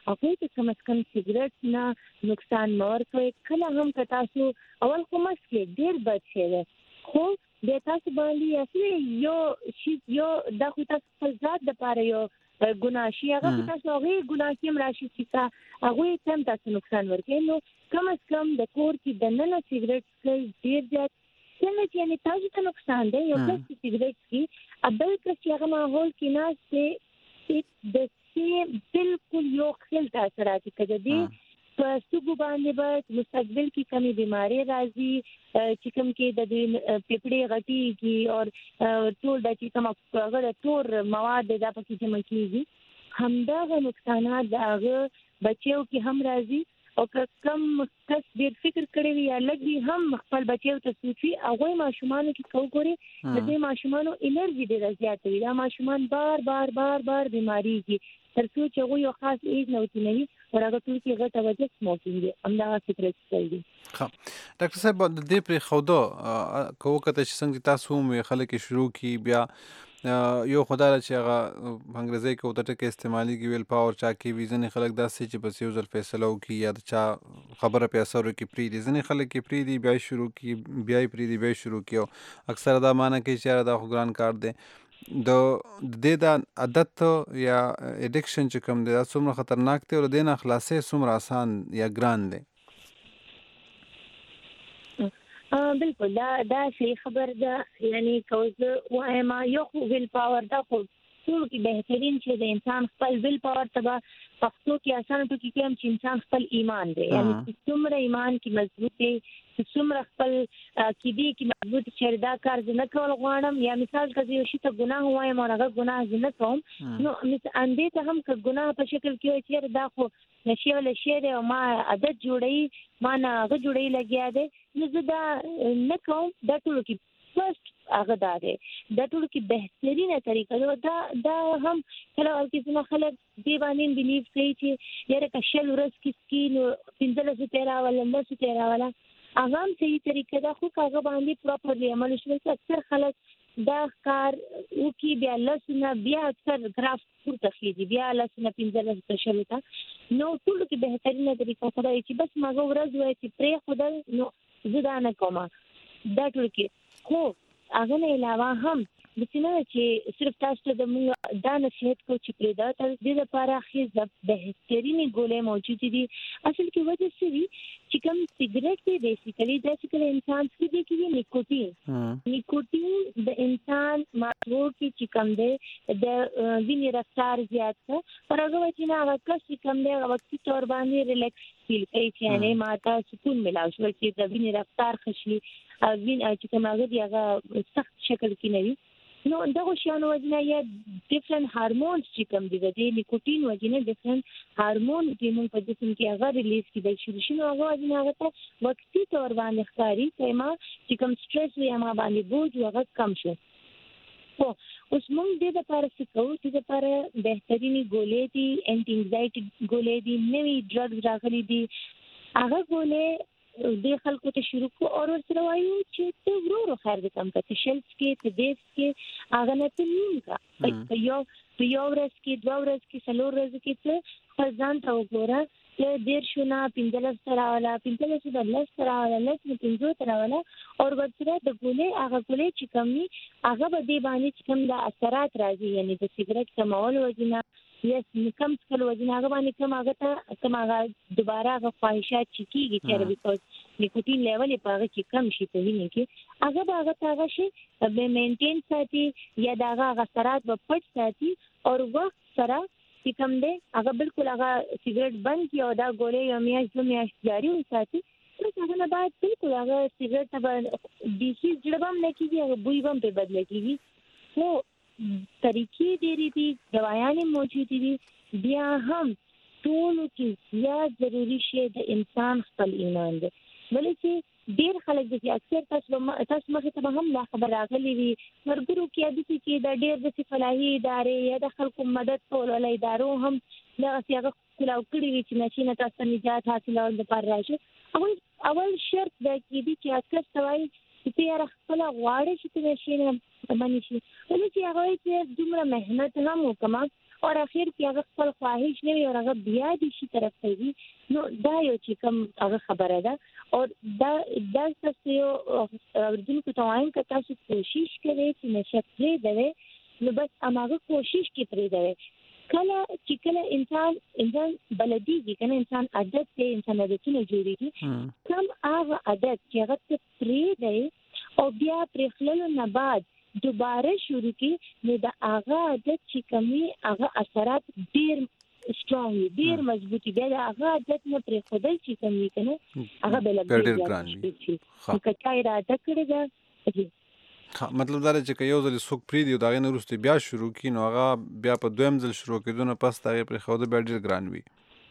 هغه ته کم از کم سیګریټ نه نقصان مور کوي. کله هم که تاسو اول خو مسکه ډیر بد شي خو د تاسو باندې اصلي یو د خو تاسو په ذات د پاره یو ګناه شي هغه تاسو هغه ګناه کې مراشي چې هغه تم تاسو نقصان ورکړي. نو کم از کم د کور کې د نن سیګریټ کې ډیر زیات څنګه چې یعنی تاسو ته نقصان دی یو کس سیګریټ کې ابل کس هغه ماحول کې ناس د سی بالکل یو خل تاثیر راځي کده دی په سګو باندې به مستقبل کې کمی بیماری راځي چې کوم کې د پیپړې غټي کی او ټول د چې کوم هغه ټول مواد د پکې جمع کیږي همدا نقصانات دغه بچیو کې هم راځي او کم کس ډیر فکر کړی وي یا لګي هم خپل بچیو ته سوچي هغه ماشومان کې کوګوري د دې ماشومانو انرژي ډیر زیات وي دا ماشومان بار بار بار بار بیماری کی تر څو چې هغه یو خاص ایج نه وتی نه او هغه ټول کې غټه وجه سموکینګ دی همدا سیګریټ کوي. ها ډاکټر صاحب د دې پر خوده کوکته چې څنګه تاسو هم خلک شروع کی بیا یو خدای چې هغه انګریزي کې وته ټکه استعمالي کې ویل پاور چا کې ویزن خلک داسې چې بس یو ځل فیصله وکي یا چا خبره په اثر کې پری دي ځنې خلک کې پری دي بیا شروع کی بیا پری دي بیا شروع کیو اکثر دا معنی کې چې دا خو ګران کار دی د عادت یا اډیکشن چې کوم دی دا څومره خطرناک دی او د نه خلاصې څومره آسان یا ګران دی. بالکل دا شی خبر ده یعنی کوز وایم یو ویل پاور دا خو ټول کې بهترین چې د انسان خپل ویل پاور تبا پښتو کې آسان ټکی کې هم چې انسان خپل ایمان دی یعنی څومره ایمان کې مضبوط دی څومره خپل کې دی کې مضبوط چې دا کار نه کول غواړم یا مثال کزي یو شی ته ګناه وایم او هغه ګناه نه کوم نو اندې ته هم که ګناه په شکل کې چې دا خو نشي ولا شی دی او ما عادت جوړي ما نه هغه جوړي لګیا دی نو زه دا نه کوم دا ټول کې فرست هغه دا دی دا ټول کې بهترینه طریقه دا هم کله چې خلک دی باندې بلیف کوي چې یاره کشل ورس کې نو 15 ولا 10 ولا هغه هم صحیح طریقه دا خو هغه باندې پراپرلی عمل شوی اکثر خلک دا کار او کې بیا لسنه بیا اکثر گراف پورته کیږي بیا لسنه 15 شل تا نو ټول کې بهترینه طریقه خدای چې بس ماغه ورځ وای چې پرې خدای نو زدا نه کومه دا ټول کې خو هغه نه علاوه هم د څنګه چې صرف تاسو د موږ دا نصیحت کو چې پرې دا تر دې لپاره خې بهترینی ګولې موجود دي اصل کې وجه څه چې کوم سیګریټ دی بیسیکلی دا چې انسان څه دی کې نیکوتین د انسان ماغو کې کوم دی د وینې رفتار زیات څه پر هغه چې نه هغه کس کوم دی هغه وخت تور باندې ریلیکس فیل کوي چې یعنی ماته سکون ملاوي چې د وینې رفتار خشي وین چې کوم هغه دی هغه سخت شکل کې نه وي نو دغه شیانو وجنه یا ډیفرنٹ هارمونز چې کوم دي د نیکوتین وجنه ډیفرنٹ هارمون چې موږ په جسم کې هغه ریلیز کیدای شي نو هغه وجنه هغه ته وقتی تور باندې ښکاری کما چې کوم سټرس وي هغه باندې بوج هغه کم شي. خو اوس موږ د لپاره څه کوو چې د لپاره بهترینی ګولې دي انټي انزایټي ګولې دي نوې ډرګز راغلي دي هغه ګولې د خلکو ته شروع کو او ورسره وایو چې ته ورو خیر دې کم کړه شلف کې ته دیس کې هغه نه تنین کا په یو ورځ کې 2 ورځ کې 3 ورځ کې ته ځان ته وګوره چې ډیر شونه 15 سره ولا 15 سره ولا لږ 15 سره ولا او ورسره د ګولې هغه ګولې چې کمی هغه به دی باندې چې کوم د اثرات راځي یعنی د سیګریټ کمول وجنه یا کم څکل وجنه هغه باندې کوم هغه ته هغه دوباره هغه خواهشات چکیږي چې بیکوز نیکوتین لیول په هغه کې کم شي په وینې کې هغه به هغه شي به مینټین ساتي یا دا هغه اثرات به پټ ساتي او وخت سره چې کوم دی هغه بالکل هغه سیګریټ بند کی او دا ګولې یو میاشت جاری وساتي نو هغه نه باید بالکل هغه سیګریټ ته ډیسي جړبم نه کیږي هغه بوی بم په بدل کیږي نو طریقې ډېرې دي دوايانې موجودې دي بیا هم ټول کې زیات ضروري شی د انسان خپل ایمان دی ولې چې ډېر خلک دي اکثر تاسو مخې ته هم لا خبر راغلي وي مرګرو کې د چې د ډېر د فلاحي ادارې یا د خلکو مدد کولو ادارو هم دا هغه کلاو کړی وي چې نشي تاسو نجات حاصلول لپاره راشي اول شرط دا کې دي چې اکثر سوای چې یې خپل غواړي چې نشي نه باندې شي ولې چې هغه چې دومره مهنت هم وکما او اخر کې هغه خپل خواهش نه وي او هغه بیا د شي طرف ته وي، نو دا یو چې کوم هغه خبره ده. او دا تاسو یو ورجن کو توایم که تاسو کوشش کوئ چې نشه پرېږدئ، نو بس هماغه کوشش کې پرېږدئ. کله انسان بلدیږي، کنه انسان عادت دی، انسان عادتونه جوړیږي. کم هغه عادت چې هغه ته پرېږدئ او بیا پرېښللو نه بعد دوباره شروع کی، نو د هغه عادت چې کمی هغه اثرات ډیر سترونګ ډیر مضبوطی دی. د هغه عادت نه پرېښودل چې کمی کنه هغه بل ډیر ګران وي. کچا اراده کړی دا مطلب دا چې یو ځل څوک پریدي او دا غي نه وروسته بیا شروع کی، نو هغه بیا په دویم ځل شروع کېدو نه پس هغه پرېښوده بیا ډیر ګران وي.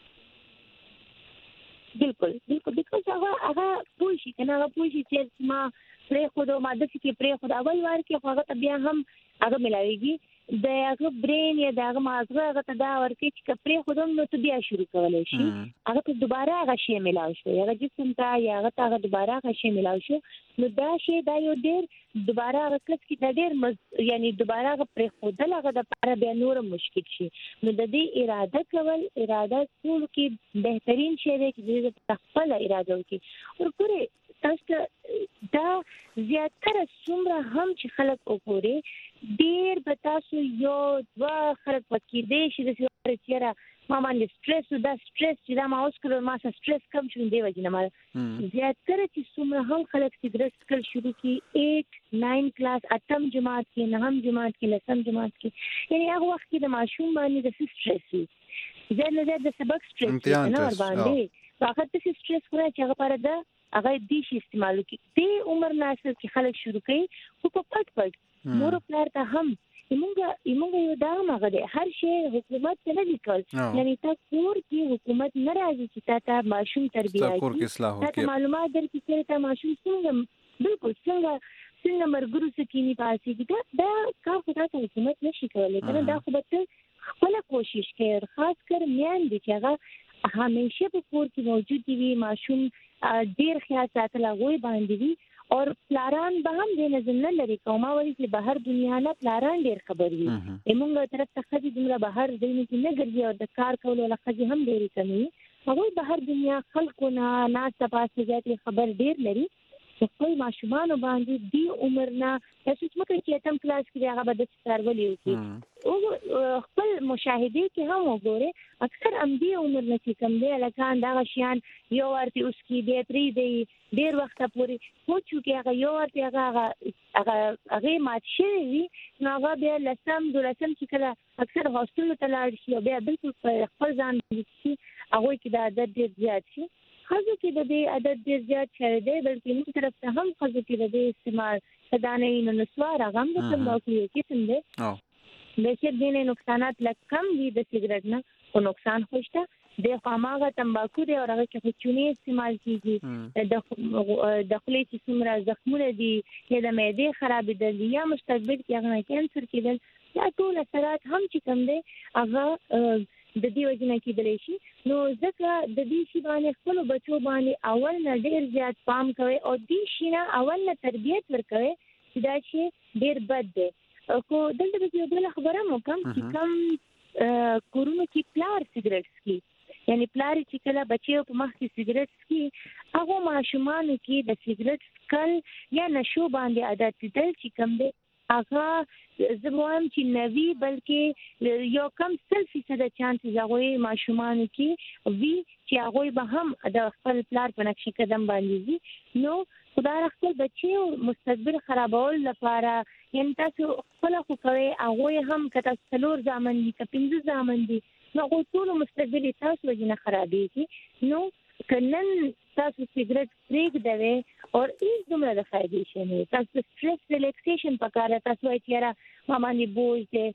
بالکل هغه پوه شي کنه، هغه پوه شي چې ما پرېښودو، ما داسې کې پرېښودو، اول وار کې خو هغه ته بیا هم هغه ملاویږي، د هغه برین یا د هغه مازغه هغه ته دا ورکوي چې پرېښودم نو ته بیا شروع کولی شي، هغه ته دوباره هغه شی ملاو شو، هغه جسم ته یا هغه ته هغه دوباره هغه شی ملاو شو، نو دا شی دا یو ډېر دوباره هغه کس کې دا ډېر یعنی دوباره هغه پرېښودل هغه دپاره بیا نور مشکل شي. نو د دې اراده کول، اراده ټولو کې بهترین شی دی چې د خپله اراده وکړي. ورپورې تاسو دا زیاتره څومره هم چې خلک وګوري، ډیر به تاسو یو دوه خلک پکې دی چې د چیرې ما باندې سټرس، دا سټرس چې دا ما اوس کړو، ما سره سټرس کم شو دی وجه نه ما زیاتره چې څومره هم خلک سګرټ څکل شروع کی 8 9 کلاس 8م جماعت کې، 9م جماعت کې، 10م جماعت کې، یعنی هغه وخت کې د ماشوم باندې د سټرس وي، زه نه د سبق سټرس نه ور باندې فقط د سټرس خوري چې هغه پر ده هغه دې شي استعمالو کی. د عمر ناسل کې خلک شروع کوي خو په پټ مور پلار ته هم ایمونګه یو دا مغه ده، هر شی حکومت ته نه لیکل، یعنی تاسو کور کې حکومت نه راځي چې تاسو ماشوم تربیه کوي، تاسو معلومات درکې چې تاسو ماشوم څنګه بالکل څنګه مرګرو سکینی پاسي کی دا کار خو تاسو حکومت نشي کولای کنه. دا خو به خپل کوشش کوي، خاص کر میان دي چې هغه همیشه په کور کې موجود وي، ماشوم ډیر خیال ساتل هغوی باندې وي، او پلاران به هم دې نظم نه لري. کومه وایي چې بهر دنیا نه پلاران ډیر خبر وي، موږ طرف ته ښځې دومره بهر دین کې نه ګرځي او د کار کولو له ښځې هم ډېرې کمې، هغوی بهر دنیا خلکو نه ناسته پاسته زیاتې خبر ډیر لري. خپل ماشومانو باندې دی عمر نه تاسو څنګه چې اتم کلاس کې هغه به د څارولې وي او خپل مشاهده کې هم وګوره، اکثر ام دی عمر نه چې کم دی لکان دا شیان یو ورته اوس کې دی پری دی ډیر وخت پورې خو چې هغه یو ورته هغه مات شي نو هغه بیا لسم دولسم چې کله اکثر هاستل ته لاړ شي او بیا بالکل خپل ځان کې هغه کې د عادت ډیر زیات شي. خزو کې د دې عادت ډیر زیات شوی دی، بلکې موږ طرف ته هم خزو کې د دې استعمال صدانې نو نسوار هغه هم د تمباکو یو قسم دی. بهشکه دینه نقصانات لږ کم دي د سګرټ نه، او نقصان خوشته د خاماغه تمباکو دی او هغه کې چونی استعمال کیږي، د خپلې چې څومره زخمونه دي یا د معدې خرابېدل یا مستقبل کې هغه کینسر کېدل، دا ټول اثرات هم چې کم دی هغه د دې وجنه کېدلی شي. نو ځکه د دې شی باندې خپل بچو باندې اول نه ډیر زیات پام کوي او دې شی نه اول نه تربیت ورکوي چې دا شی ډیر بد دی. خو دلته یو بل خبره مو کوم چې کوم کورونو کې پلار سګرټ څکي، یعنی پلار چې کله بچي په مخ کې سګرټ څکي هغه ماشومان کې د سګرټ څکل یا نشو باندې عادت دي چې کوم دی هغه زموږ چې نوی بلکې یو کم 100% چانس هغه ماشومان کې وی چې هغه به هم د خپل پلار په نقش قدم باندې وي. نو خدای خپل بچي او مستقبل خرابول لپاره یعنی تاسو خپل خو کوي هغه هم کته څلور ځامن دي که 15 ځامن دي، نو ټول مستقبل تاسو وجنه خرابېږي. نو کنن تاسو سګرټ پرېږدئ او هیڅ دومره د فایدې شي نه، تاسو سټرس ریلیکسیشن پکاره تاسو ایتیاره ما باندې بوج دی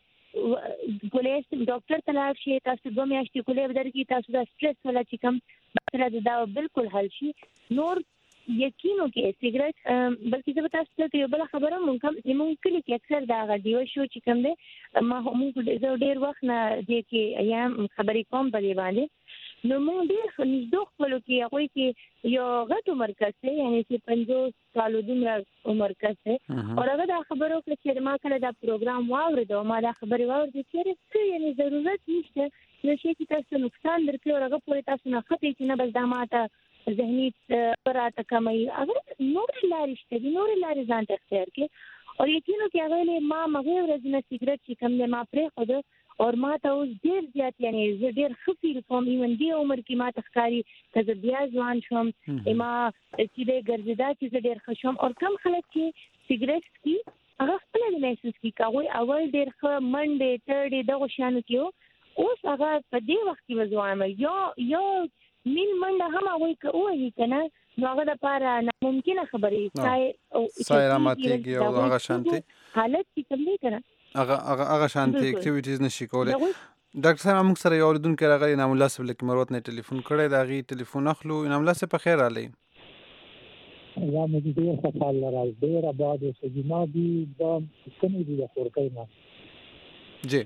ګولې ډاکټر ته لاړ شي، تاسو 2 میاشتې ګولې ودرکې، تاسو دا سټرس ولا چې کوم مسله دا بالکل حل شي. نور یقینو کې سګرټ بلکې زه تاسو ته یو بل خبره مونږ کلی کې اکثر دا غډیو شو چې کوم دی ما موږ ډېر وخت نه دې کې ایام خبرې کوم په دې باندې نو موږ ډېر نږدې خپلو کې هغوی کې یو غټ مرکز دی یعنی چې 50 کالو دومره مرکز دی او هغه دا خبرو کې چې ما کله دا پروګرام واورېد او ما دا خبرې واورېدې چې څه یعنی ضرورت نشته نو شي چې تاسو نقصان درکړي او هغه پورې تاسو نه خطې چې نه بس دا ماته ذهني پراته کموي اگر نور لارې شته دي نور لارې ځان ته اختیار کړي او یقینو کې هغه ما مغه ورځ نه سیګریټ چې کوم نه ما پرې خو اور ما ته اوس ډیر زیات یعنی زه ډیر خفي کوم ایون دی عمر کې ما تخکاری کزه بیا ځوان شوم ما چې د ګرځیدا چې زه ډیر خوشم او کم خلک چې سیګریټ کی هغه خپل نه محسوس کی کوي اول ډیر ښه منډه تړې دغه شانو کې اوس هغه په دې وخت کې وځوام یو مين منډه هم وای کوي کنه نو هغه د پاره ممکنه خبرې سایراماتیږي او هغه شانتي حالت کې کوم دی کنه هغه شانتي اکټیویټیز نشي کولای ډاکټر صاحب موږ سره یو اوریدونکو راغلی نام الله صاحب لیک مروت نه ټلیفون کړی دا غي ټلیفون اخلو نام الله صاحب په خیر علي یا مې ډیر ښه حال لرل ډیر آباد او سجما دي د کومې دي د خورکای نه جی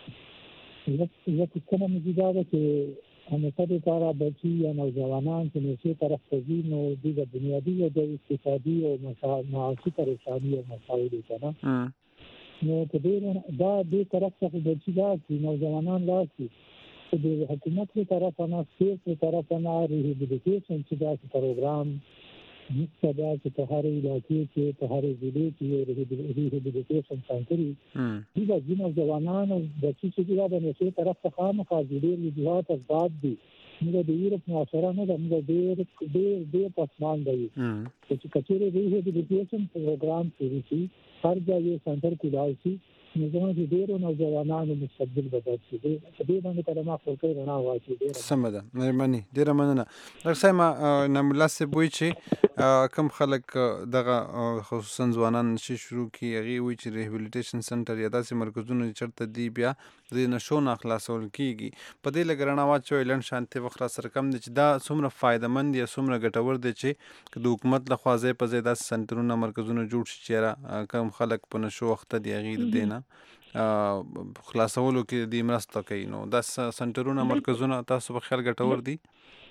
یو څه مې دا چې همیشه د کارا بچي یا نوجوانان چې نشي طرف ته ځي نو د بنیادی او د اقتصادي او معاشي پریشانی او مسایل دي کنه نو په دې دا د طرف څخه بچي دا چې نوجوانان راشي چې د حکومت له طرفه نه سیاسي طرفه نه ریهابلیټیشن چې دا پروګرام مستدا چې په هر علاقې کې په هر ضلع کې ریهابلیټیشن سنټر دي د نوجوانانو د چې د نشي طرف څخه خامخا ډېر وجوهات اسباب دي موږ د یورپ معاشره نه د ډېر پسمان دی چې کچېره ریهابلیټیشن پروګرام شروع شي هر ځای سنټر کې راځي نو زموږ د ډېرو نوجوانانو مستقبل بدل شي د دې باندې کلمه خلک رڼا واچي ډېر سم ده مهرباني ډېر مننه ډاکټر صاحب نام الله صاحب وایي چې کم خلک دغه خصوصا ځوانان شي شروع کی هغه وایي چې ریهابلیټیشن سنټر یا داسې مرکزونه چرته دی بیا د نشو نه خلاصول کیږي په دې لګ رڼا واچو اعلان شانتي وخت سره کم دي چې دا څومره فائدمند یا څومره ګټور دي چې د حکومت له خوا ځای په ځای داسې سنټرونه مرکزونه جوړ شي چې کم خلک په نشو وخت دی غیر دینه خلاصولو کې د مرسته کوي نو دا سنټرونه مرکزونه تاسو په خیال ګټور دي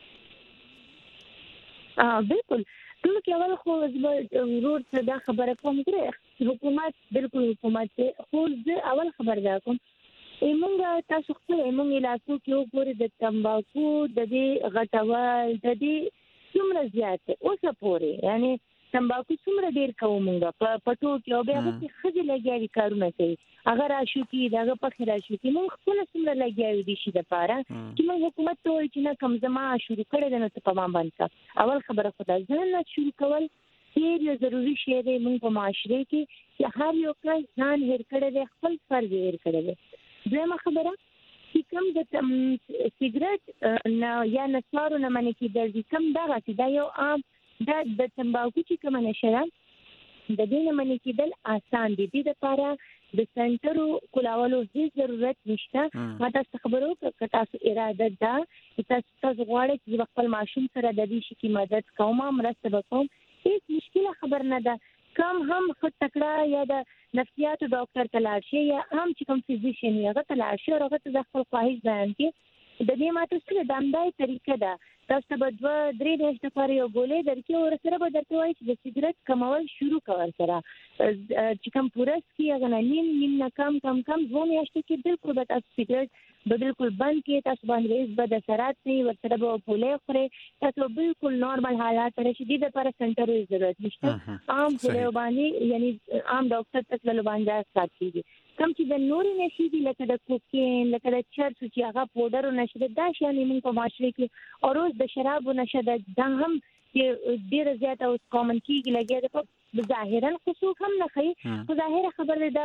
بالکل ټول کې اول خو ضرور څه دا خبره کوم چې حکومت بالکل حکومت خو اول خبر دا کوم ایمونګه تاسو خپل ایمونګ علاقو کې وګورئ د تمباکو د دې غټوال د دې څومره زیات اوسه پورې یعنی تمباکو څومره ډیر کومونګه په پټو کې او بیا چې خځې لګیاري کارونه کوي اگر راشو کې داغه په راشو کې موږ خپل څومره لګیاري دي شي د پاره چې موږ حکومت ته وایي چې نه کم زما شروع کړی د نو په ما باندې اول خبره خدای ځان نه شروع کول ډیر ضروری شی دی موږ په معاشره کې چې هر یو کس ځان هیر کړی دی خپل فرض هیر کړی دی دویمه خبره چې کوم د سیګریټ نه یا نسوارو نه منې کېدل دي کوم دغه چې دا یو عام د تمباکو چې کومه نشه ده د دې نه منې کېدل آسان دي د لپاره د سنټرو کولولو هیڅ ضرورت نشته ما تاسو خبرو که تاسو اراده ده چې تاسو غواړئ چې خپل ماشوم سره د دې شي کې مدد کوم مرسته وکوم هیڅ مشکله خبر نه ده کم هم خود تکړه یا د نفسیاتو ډاکټر ته لاړ شي یا هم چې کوم فزیشن یا هغه ته لاړ شي او هغه ته د خپل خواهش بیان کړي د دې ماته سره د امدای طریقه ده تاسو به 2-3 میاشتې لپاره یو ګولې درکې او سره به درته وایي چې د سیګریټ کمول شروع کول سره چې کوم پورس کې هغه نیم نه کم 2 میاشتې کې بالکل به تاسو سیګریټ به بالکل بند کې تاسو باندې هیڅ بد اثرات نه ورسره به پولې خوري تاسو بالکل نورمال حالات راشي د لپاره سنټر ضرورت نشته عام پولې باندې یعنی عام ډاکټر ته تلل باندې ساتي کم چې د نوري نشي دي لکه د کوکین لکه د چرس چې هغه پودر او نشه دا شی موږ په معاشره کې او روز د شراب او نشه دا هم چې ډیر زیات او کامن کیږي لګي د ظاهرا خصوص هم نه خي خو ظاهره خبر ده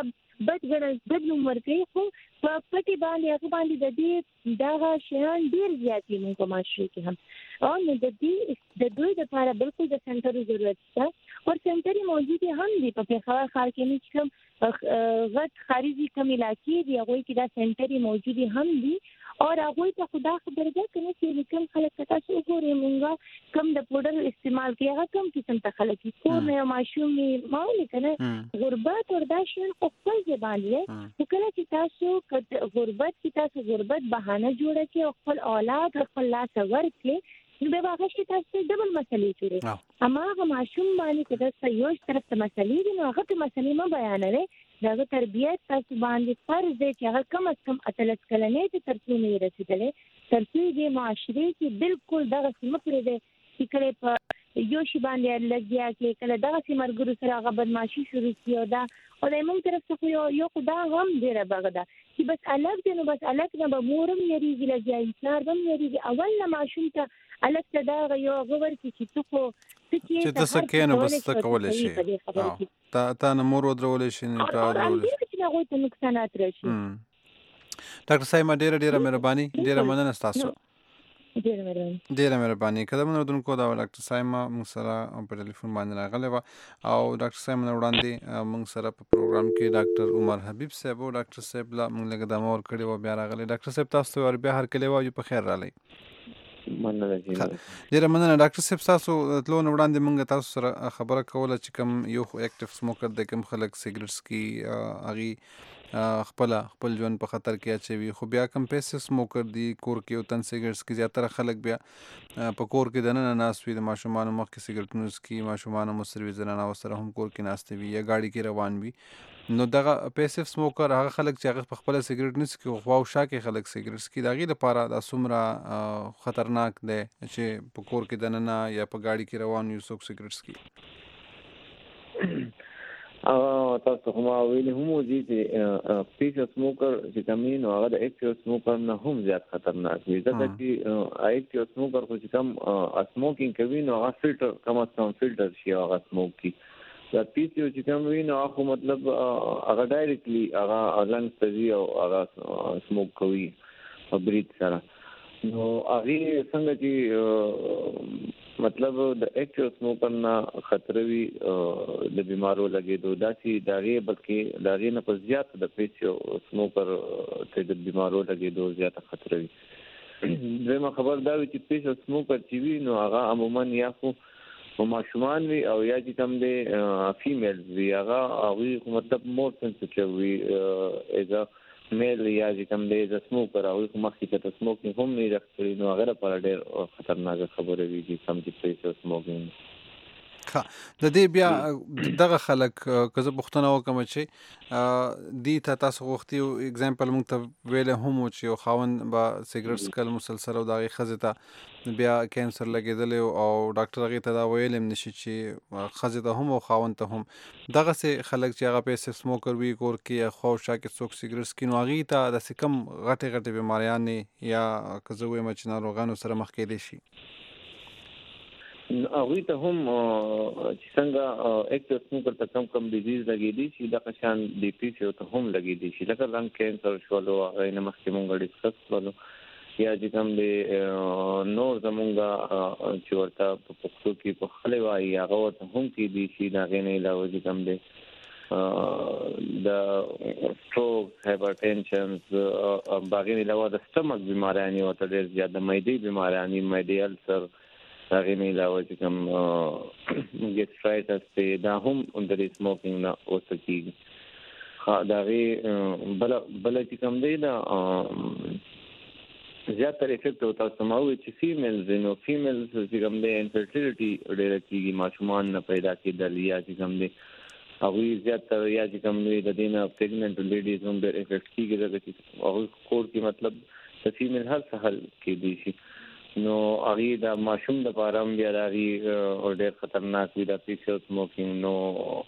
بد نوم ورکړي خو په پټي باندې هغه باندې د دې دا شیان ډیر زیات دي موږ په معاشره کې هم او د دې د دوی لپاره بالکل د سنټر ضرورت ده او سنټر موجود هم دي په پیښور ښار کې نه کوم غټ خارجي کوم علاقې دي هغه کې دا سنټر موجود هم دي او هغه ته خدا خبر ده کنه چې کوم خلک تاسو وګورئ موږ کوم د پودر استعمال کوي هغه کوم قسم ته خلک کور نه ماشوم ما نه کنه غربت او داشن خپل کې باندې کله چې تاسو غربت کې تاسو غربت بهانه جوړه کې او خپل اولاد خپل لاس ورکړي نو به هغه شي تاسو ډبل مسلې جوړي اما هغه ماشوم باندې چې تاسو یو طرف ته مسلې دي نو هغه ته مسلې ما بیانوي دا تربیت تاسو باندې فرض دی چې هغه کم از کم اتلس کلنې ته ترڅو نه رسیدلې ترڅو دې معاشري کې بالکل دغه سمکره دی چې کله په یو شی باندې لګیا کې کله دغه سیمرګرو سره هغه بدمعشي شروع کیو دا او د موږ طرف څخه یو خدا هم ډیره بغدا چې بس الګ دې نو بس الګ نه به مورم یریږي لګیا انسان هم یریږي اول نه ماشوم ته الګ ته دا یو غور چې څه چې تاسو کینو بس تکول شي تا نه مور ودرول شي نه تا ودرول شي چې هغه ته نقصانات راشي ډاکټر صاحب ډیره مهرباني ډیره مننه تاسو ډیره مهرباني کله مونږ دونکو دا ډاکټر صاحب موږ سره په ټلیفون باندې راغلی و او ډاکټر صاحب نن وړاندې موږ سره په پروګرام کې ډاکټر عمر حبیب صاحب او ډاکټر صاحب لا موږ لګ دمو ور کړی و بیا راغلی ډاکټر صاحب تاسو ور بیا هر کله وایو په خیر رالی ډیره مننه ډاکټر صاحب تاسو تلو نن وړاندې موږ تاسو سره خبره کوله چې کوم یو اکټیو سموکر د کوم خلک سیګریټس کی اغي خپل ژوند په خطر کې اچوي خو بیا کوم پیسې سموکر دی کور کې او تن سیګریټس کې زیاتره خلک بیا په کور کې دنه ناس وي د ماشومان مخ کې سیګریټ نوس کی ماشومان مصروي زنانه وسره هم کور کې ناست وي یا گاڑی کې روان وي نو دغه پیسې سموکر هغه خلک چې هغه خپل سیګریټ نوس کی خو او شا کې خلک سیګریټس کی داغي لپاره د سمره خطرناک دی چې په کور کې دنه یا په گاڑی کې روان یو څوک سیګریټس کی تاسو هم ویلي هم دي چې پیسه سموکر چې کمین او هغه د اکټیو سموکر نه هم زیات خطرناک دي ځکه چې اکټیو سموکر خو چې کم سموکینګ کوي نو هغه فلټر کم از کم فلټر شي هغه سموک کی دا پیسه چې کم وي نو هغه مطلب هغه ډایرکټلی هغه لنګ تزي او هغه سموک کوي بریث سره نو هغه څنګه چې مطلب د اکټیو سموکر نه خطر وي د بیمارو لګیدو داسي داغه بلکې داغه نه په زیات د پیسو سموکر ته د بیمارو لګیدو زیات خطر وي زما خبر دا وي چې پیسو سموکر چې وي نو هغه عموما یا خو ماشومان وي او یا چې کوم دي فیمیلز وي هغه مطلب مور سنسټیو وي اذا میل یا چې کوم دی د سموکر او مخکې ته سموکینګ هم نه راځي نو هغه لپاره ډېر خطرناک خبره وي چې سم چې پیسو سموکینګ د دې بیا دغه خلک کزه پښتنه وکم چې دی تاسو غوښتي او اگزامپل مونږ ته ویل هم چې یو خاون با سیګریټس کل مسلسل او دغه خزته بیا کینسر لګیدل او ډاکټر هغه ته دا ویل هم نشي چې خزته هم او خاون ته هم دغه سه خلک چې هغه پیسې سموکر وی کور کې خو شاکه څوک سیګریټس کینو هغه ته د سکم غټه بیماریان یا کزه وې مچ ناروغانو سره مخ کې دي شي هغه ته هم چې څنګه اکټیو سموکر ته کم ډیزیز لګیدي شي د قشان دی پی سی ته هم لګیدي شي لکه لنګ کینسر شولو غوښنه مخکې مونږ ډیسکس کړو یا چې کوم دی نور زمونږه چې ورته په پښتو کې په خله وایي هغه ته هم کې دي شي دا غنه علاوه چې کوم دی د سټروک هایپرټنشن باغین علاوه د سټمک بیماریاں او ته ډېر زیات معدې بیماریاں معدې السر هغه نه علاوه چې کوم ګیسټرایټس ته دا هم د سموکینګ نه اوسکیږي دا وی بل چې کوم دی دا زیاتره افیکټ او تاسو ماوي چې فیمیلز نو فیمیلز چې کوم دی انفرټیلیټي ډېر کیږي ماشومان نه پیدا کېدل یا چې کوم دی هغه زیاتره یا چې کوم دی د دینه پریګننټ لیډیز هم ډېر افیکټ کیږي چې هغه کور کې مطلب د فیمیل هر څه حل کې دي شي نو هغه د ماشوم د پاره بیا دغه ډېر خطرناک وي د پیسو سموکینګ نو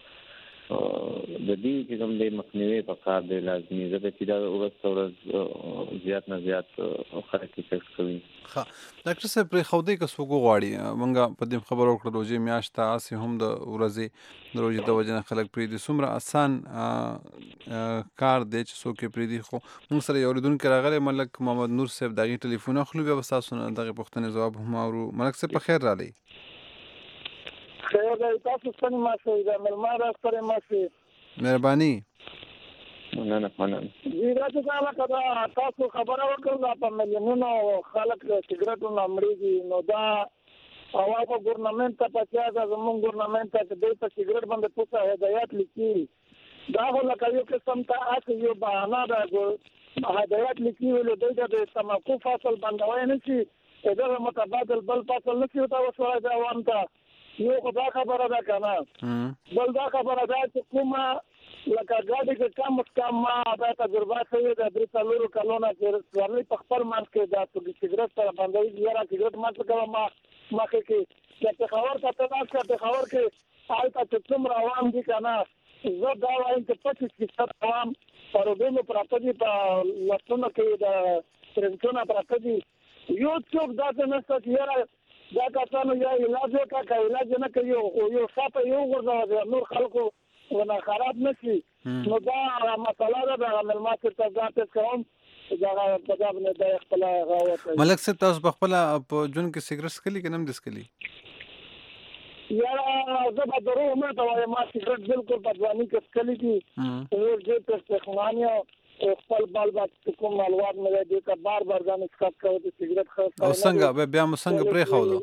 د دې چې کوم د مخنیوي په کار دی لازمي ځکه چې دا ورځ زیات نه زیات خلک افیکټ کوي ها ډاکټر صاحب پر خوده کې سوګو غواړي مونږه په دې خبرو کړو روزي میاشته اسی هم د ورځې د روزي د وجنه خلک پری دي سمره آسان کار دی چې څوک پری دي خو موږ سره یو لیدونکو راغلی ملک محمد نور صاحب دغه ټلیفون اخلو بیا تاسو نه دغه پوښتنه جواب هم اورو ملک صاحب په خیر را لې خیر دی تاسو څنګه ماشوي دا ملمار سره ماشوي مهرباني مننه دا څه کړه تاسو خبره وکړه په مليونونو خلک سیګریټو نمړي نو دا او په ګورنمنت ته پچا دا زموږ ګورنمنت ته د سیګریټ باندې پوښتنه هدایت لیکي دا هو لکه یو قسم ته اته یو بهانه ده هدایت لیکي ویل د تماکو فصل بندوي نه شي دا متبادل بل فصل نه شي دا وسوای دا وانته یو خدا خبره ده کنه بل دا خبره ده چې کومه لکه ګاډي کې کم ما دا تجربه شوی د درې کلونو چې ورلي په خپل منځ کې دا سیګریټ سره باندې یاره سیګریټ ماته کوم ما کې چې خبر ته تاسو ته خبر کې حالت چې څومره عوام دي کنه زه دا وایم چې 25% عوام پرودونو پراته په لاسونو کې د ترنټونو پراته دي یو څوک دا څنګه چې یاره دا کسانو یا علاج وکړه علاج نه کوي یو صاحب یو ورځ نور خلکو ونه خراب نشي نو دا مسله ده د معلومات ته ځاتې کوم دا په دا باندې د خپل غوښت ملک صاحب تاسو په خپل په جون کې سیګریټ سکلي کې نم دسکلي یا زه به درو ما ته وایم ما سیګریټ بالکل په ځواني کې سکلي دي او دې ته استخمانیا خپل بال بات کوم معلومات مې دې کا بار ځان اسکات کوي د سیګریټ خاص او څنګه بیا مو څنګه پرې خولو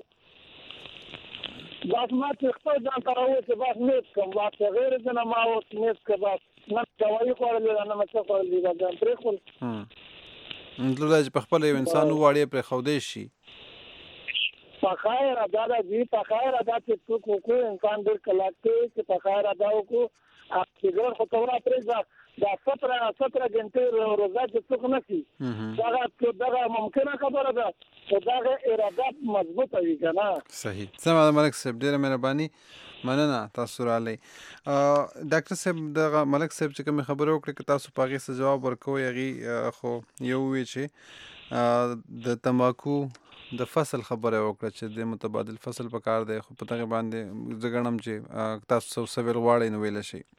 بس ما چې خپل ځان تراوي چې بس نیت کوم بس غیر ځنه ما اوس نیت کوم بس نه کوي خورل نه مڅ خورل دي دا پرې خول نو دا چې په خپل یو انسان وړي پرې خودې شي په خیر ادا دي په خیر ادا چې کو انسان ډېر کلاکته چې په خیر ادا کو اکثر خو تورا پرې دا 17 غنټې روزه چې څوک نشي دا ممکنه خبره ده خو دا اراده مضبوطه وي کنه صحیح سمه ملک صاحب ډیره مهرباني مننه تاسو را لې ډاکټر صاحب دا ملک صاحب چې کوم خبره وکړه چې تاسو پاغه څه جواب ورکوي هغه خو یو وی چې د تماکو د فصل خبره وکړه چې د متبادل فصل په کار دی خو په تغه باندې زګړم چې تاسو سویل غواړئ نو ویل شي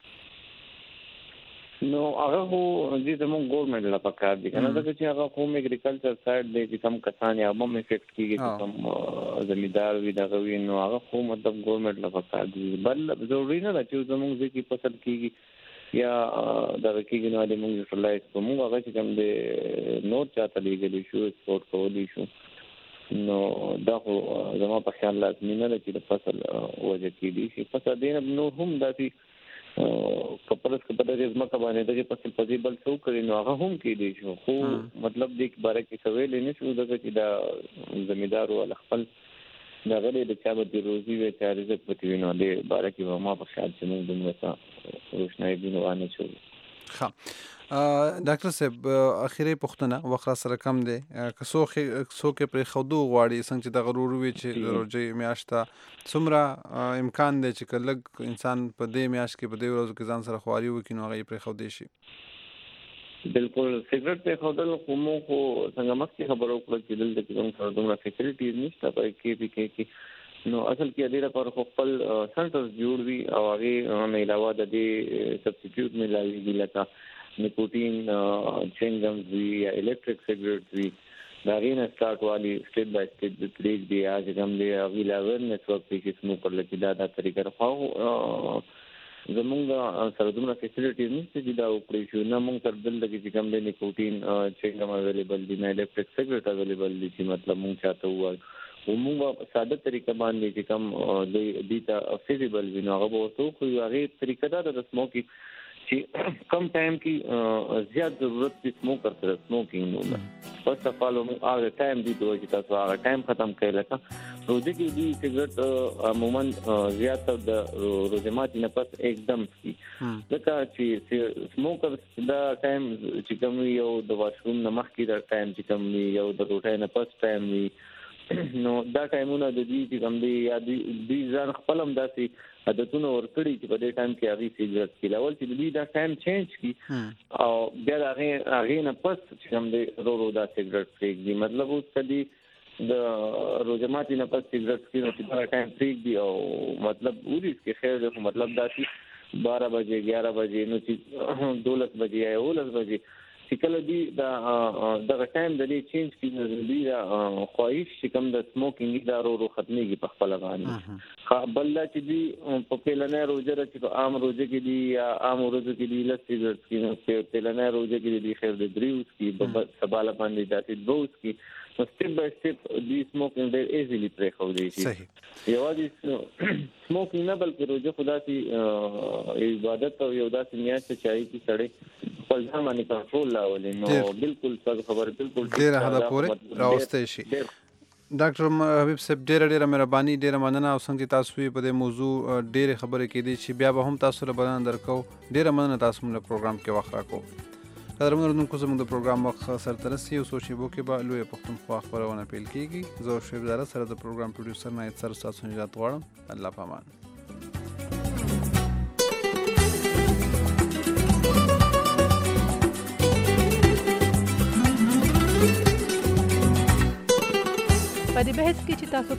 نو هغه خو دې زموږ ګورنمنت لا پکار دي کنه دا چې هغه کوم اګریکلچر سایډ دی چې کم کسان یا هم افیکټ کیږي چې کم زمیندار وي دا غوي نو هغه خو مطلب ګورنمنت لا پکار دي بل ضروري نه چې زموږ ځکه فصل کیږي یا دا کیږي نو د موږ فلایټ په موږ هغه چې کم د نوٹ چاته لګلی شو سپورت کولی شو نو دا خو زموږ په خیال لازمي نه چې د فصل وجه کیږي چې فصل دین نو هم داسي کپلس کپل د ځمکه باندې د فصل پوزیبل څو کړي نو هغه هم کې دي شو خو مطلب دې باره کې سویل نه شو دغه چې دا زمیندار ول خپل دا غلې د چا به روزي وي چې رزق پتی وینو دې باره کې ما په خیال چې موږ دغه روشنايي بنوانه شو ها ډاکټر صاحب اخیری پښتنه وخت سره کم دی که څوک پر خودو غواړي څنګه چې د غرور وی چې روزي میاشتا څومره امکان دی چې کله انسان په دې میاش کې په دې ورځو کې ځان سره خواري وکړي نو هغه پر خودي شي بالکل سیګریټ په خودل کومو کو څنګه مخکې خبرو کړل چې دلته کوم څه دومره فیسیلیټیز نشته په کې نو اصل کې د دې پر خپل سنټرز جوړ وي او هغه نه علاوه د دې سبسټیټیوټ ملایي لکه نیکوټین چینګمز وی یا الیکټریک سیګریټ وی دا غینه سٹارټ والی سټیپ بای سټیپ د طریق دی اج هم دی غیلا اورنس ورک کې څنګه کولای چې دا طریقه راو زمونږ سره دومره فیسیلیټیز نشته چې دا وکړي شو نه مونږ تر دل کې چې کوم دی نیکوټین چینګم اویلیبل دی نه الیکټریک سیګریټ اویلیبل دی چې مطلب مونږ چاته وایو وموږ ساده طریقه باندې چې کوم دیتا فیزیبل وینو هغه وته خو هغه طریقه دا د سموکي چې کم ټایم کې زیات ضرورت دي سموکر سره سموکینګ نو فرست اف آل هغه ټایم دی دوی چې تاسو هغه ټایم ختم کړئ لکه روزي کې دی سیګریټ عموما زیات د روزماتي نه پس एकदम کی ځکه چې سموکر دا ټایم چې کوم یو د واشروم نه مخکې دا ټایم چې کوم یو د روټای نه پس ټایم وي نو دا ټایمونه د دې چې کوم دی یا د ځان خپلم داسې عادتونه ورکړي چې په دې ټایم کې هغه سیګریټ کې لاول چې دې دا ټایم چینج کی او بیا هغه نه پس چې کوم دی رو دا سیګریټ پریږدي مطلب اوس کدي د روزماتي نه پس سیګریټ کې نو چې دا ټایم پریږدي او مطلب ورې کې خیر دی مطلب دا چې 12 بجې 11 بجې نو چې 12 بجې یا 11 بجې چې کله دی د ټایم د دې چینج کیږي دی دا خواهش چې کوم د سموکینګ دا ورو ختميږي په خپل باندې بل چې دی په پیلنې روزه چې عام روزه کې دی یا عام روزه کې دی لسی چې پیلنې روزه کې دی خیر د دریوس کې سباله باندې داسې دوس کې سټپ بای سټپ دی سموکینګ ډېر ایزیلی پرې خو دی شي یوازې سموکینګ نه بلکې روزه خدا سي عبادت او یو داسې نیت چې چای کی سړی خپل ځان باندې کنټرول لاولې نو بالکل څه خبر بالکل ډېر هدا پورې راوستي شي ډاکټر حبیب صاحب ډېره مهرباني ډېره مننه او څنګه تاسو په دې موضوع ډېر خبرې کړې چې بیا به هم تاسو له بدن درکو ډېره مننه تاسو موږ پروګرام کې وخت راکو قدرمنو اوردونکو زموږ د پروګرام وخت سره ترسي او سوچيبو کې به لوی پښتونخوا خبرونه پیل کیږي زه شعیب زاده سره د پروګرام پروډوسر نه سر تاسو نه غواړم الله پامان په دې بحث کې چې تاسو